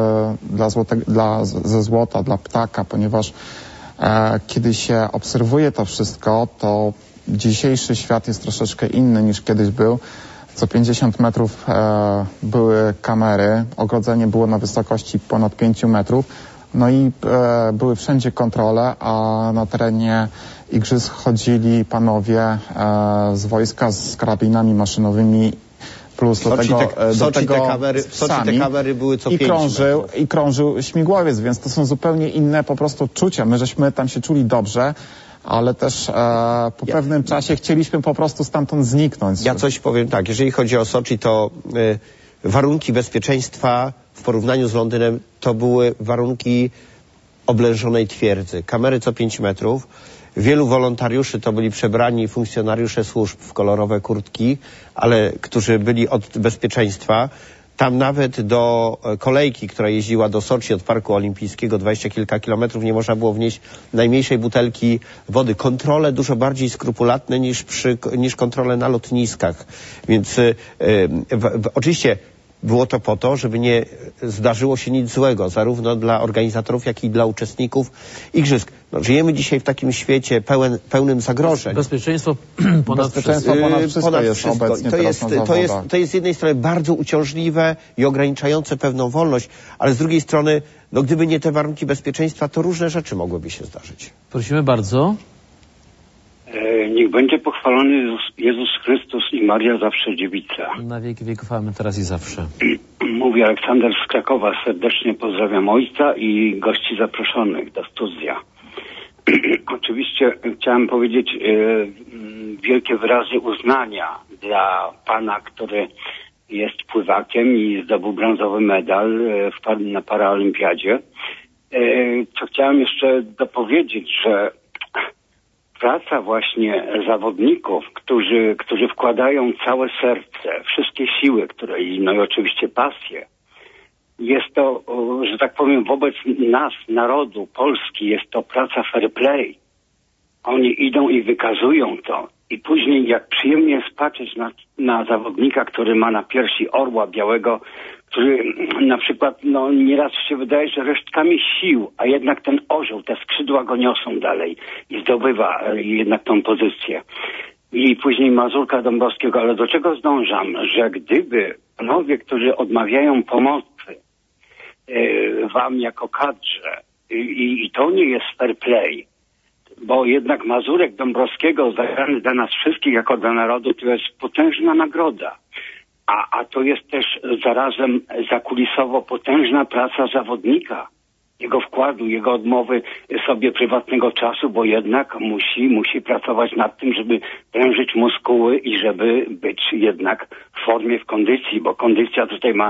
ze złota dla ptaka, ponieważ kiedy się obserwuje to wszystko, to dzisiejszy świat jest troszeczkę inny niż kiedyś był. Co 50 metrów były kamery, ogrodzenie było na wysokości ponad 5 metrów, no i były wszędzie kontrole, a na terenie igrzysk chodzili panowie z wojska z karabinami maszynowymi, plus do tego te kamery były co 5 metrów. I krążył śmigłowiec, więc to są zupełnie inne po prostu odczucia. My żeśmy tam się czuli dobrze, ale też po pewnym czasie chcieliśmy po prostu stamtąd zniknąć. Ja coś powiem tak, jeżeli chodzi o Soczi, to warunki bezpieczeństwa w porównaniu z Londynem to były warunki oblężonej twierdzy. Kamery co 5 metrów. Wielu wolontariuszy to byli przebrani funkcjonariusze służb w kolorowe kurtki, ale którzy byli od bezpieczeństwa. Tam nawet do kolejki, która jeździła do Soczi od Parku Olimpijskiego 20 kilka kilometrów, nie można było wnieść najmniejszej butelki wody. Kontrole dużo bardziej skrupulatne niż kontrole na lotniskach. Więc oczywiście było to po to, żeby nie zdarzyło się nic złego, zarówno dla organizatorów, jak i dla uczestników igrzysk. No, żyjemy dzisiaj w takim świecie pełnym zagrożeń. Bezpieczeństwo ponad wszystko jest obecnie to jest z jednej strony bardzo uciążliwe i ograniczające pewną wolność, ale z drugiej strony, no, gdyby nie te warunki bezpieczeństwa, to różne rzeczy mogłyby się zdarzyć. Prosimy bardzo. Niech będzie pochwalony Jezus Chrystus i Maria zawsze dziewica. Na wieki wieków, amen, teraz i zawsze. Mówi Aleksander z Krakowa. Serdecznie pozdrawiam ojca i gości zaproszonych do studia. Oczywiście chciałem powiedzieć wielkie wyrazy uznania dla pana, który jest pływakiem i zdobył brązowy medal na paraolimpiadzie. Co chciałem jeszcze dopowiedzieć, że praca właśnie zawodników, którzy wkładają całe serce, wszystkie siły, no i oczywiście pasję, jest to, że tak powiem, wobec nas, narodu Polski, jest to praca fair play. Oni idą i wykazują to. I później jak przyjemnie jest patrzeć na zawodnika, który ma na piersi orła białego, który na przykład, no nieraz się wydaje, że resztkami sił, a jednak ten orzeł, te skrzydła go niosą dalej i zdobywa jednak tą pozycję. I później Mazurka Dąbrowskiego, ale do czego zdążam, że gdyby panowie, którzy odmawiają pomocy wam jako kadrze, i to nie jest fair play, bo jednak Mazurek Dąbrowskiego zagrany dla nas wszystkich jako dla narodu to jest potężna nagroda. A to jest też zarazem zakulisowo potężna praca zawodnika, jego wkładu, jego odmowy sobie prywatnego czasu, bo jednak musi pracować nad tym, żeby prężyć muskuły i żeby być jednak w formie, w kondycji, bo kondycja tutaj ma,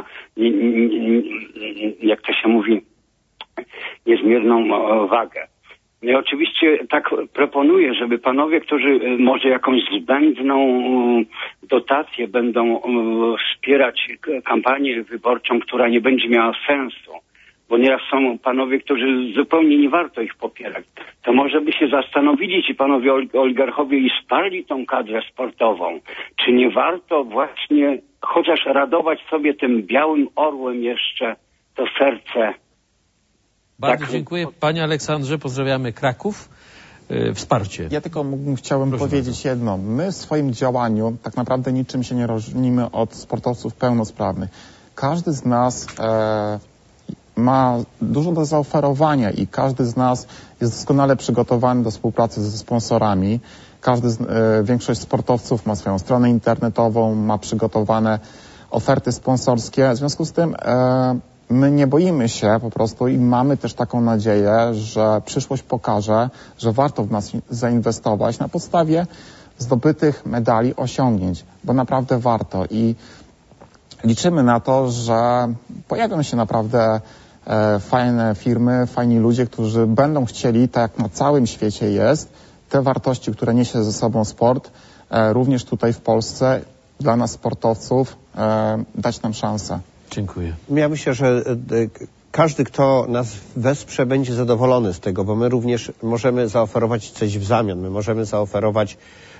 jak to się mówi, niezmierną wagę. No i oczywiście tak proponuję, żeby panowie, którzy może jakąś zbędną dotację będą wspierać kampanię wyborczą, która nie będzie miała sensu, bo nieraz są panowie, którzy zupełnie nie warto ich popierać, to może by się zastanowili ci panowie oligarchowie i wsparli tą kadrę sportową. Czy nie warto właśnie chociaż radować sobie tym białym orłem jeszcze to serce. Bardzo dziękuję. Panie Aleksandrze, pozdrawiamy Kraków. Wsparcie. Ja tylko chciałem powiedzieć jedno. My w swoim działaniu tak naprawdę niczym się nie różnimy od sportowców pełnosprawnych. Każdy z nas ma dużo do zaoferowania i każdy z nas jest doskonale przygotowany do współpracy ze sponsorami. Większość sportowców ma swoją stronę internetową, ma przygotowane oferty sponsorskie. W związku z tym my nie boimy się po prostu i mamy też taką nadzieję, że przyszłość pokaże, że warto w nas zainwestować na podstawie zdobytych medali, osiągnięć, bo naprawdę warto i liczymy na to, że pojawią się naprawdę fajne firmy, fajni ludzie, którzy będą chcieli, tak jak na całym świecie jest, te wartości, które niesie ze sobą sport, również tutaj w Polsce dla nas sportowców dać nam szansę. Dziękuję. Ja myślę, że każdy, kto nas wesprze, będzie zadowolony z tego, bo my również możemy zaoferować coś w zamian. My możemy zaoferować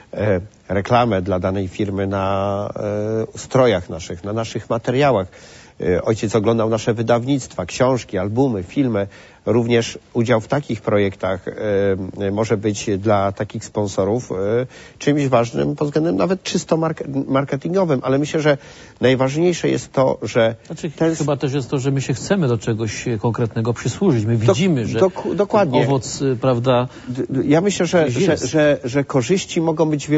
reklamę dla danej firmy na strojach naszych, na naszych materiałach. Ojciec oglądał nasze wydawnictwa, książki, albumy, filmy. Również udział w takich projektach może być dla takich sponsorów czymś ważnym pod względem nawet czysto marketingowym, ale myślę, że najważniejsze jest to, że... Chyba też jest to, że my się chcemy do czegoś konkretnego przysłużyć. My widzimy, że dokładnie. Owoc, prawda... Ja myślę, że korzyści mogą być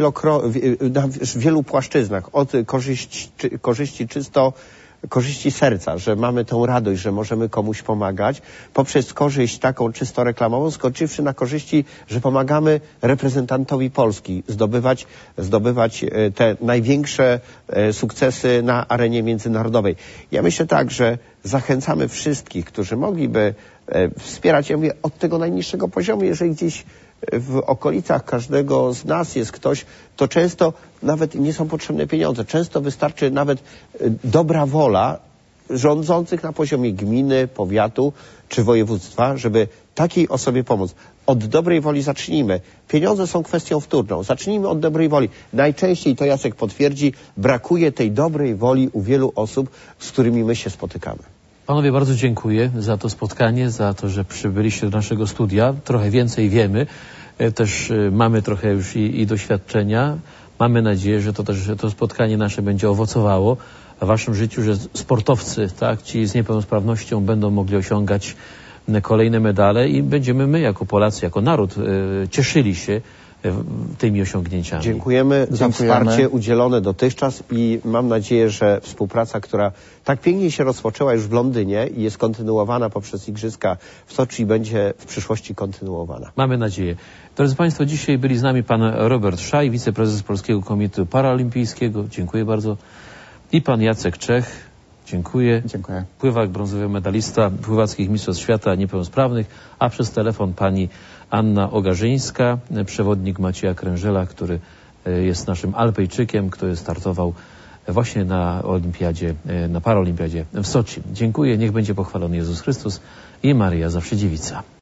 na wielu płaszczyznach. Od korzyści czysto korzyści serca, że mamy tą radość, że możemy komuś pomagać, poprzez korzyść taką czysto reklamową, skoczywszy na korzyści, że pomagamy reprezentantowi Polski zdobywać te największe sukcesy na arenie międzynarodowej. Ja myślę tak, że zachęcamy wszystkich, którzy mogliby wspierać, ja mówię, od tego najniższego poziomu, jeżeli gdzieś w okolicach każdego z nas jest ktoś, to często nawet nie są potrzebne pieniądze. Często wystarczy nawet dobra wola rządzących na poziomie gminy, powiatu czy województwa, żeby takiej osobie pomóc. Od dobrej woli zacznijmy. Pieniądze są kwestią wtórną. Zacznijmy od dobrej woli. Najczęściej, to Jacek potwierdzi, brakuje tej dobrej woli u wielu osób, z którymi my się spotykamy. Panowie, bardzo dziękuję za to spotkanie, za to, że przybyliście do naszego studia. Trochę więcej wiemy. Też mamy trochę już i doświadczenia. Mamy nadzieję, że to spotkanie nasze będzie owocowało w waszym życiu, że sportowcy, tak, ci z niepełnosprawnością będą mogli osiągać kolejne medale i będziemy my jako Polacy, jako naród cieszyli się tymi osiągnięciami. Dziękujemy za wsparcie udzielone dotychczas i mam nadzieję, że współpraca, która tak pięknie się rozpoczęła już w Londynie i jest kontynuowana poprzez Igrzyska w Soczi, będzie w przyszłości kontynuowana. Mamy nadzieję. Drodzy Państwo, dzisiaj byli z nami pan Robert Szaj, wiceprezes Polskiego Komitetu Paraolimpijskiego. Dziękuję bardzo. I pan Jacek Czech. Dziękuję. Dziękuję. Pływak, brązowy medalista pływackich mistrzostw świata niepełnosprawnych, a przez telefon pani Anna Ogarzyńska, przewodnik Macieja Krężela, który jest naszym Alpejczykiem, który startował właśnie na olimpiadzie, na paraolimpiadzie w Soczi. Dziękuję, niech będzie pochwalony Jezus Chrystus i Maryja Zawsze Dziewica.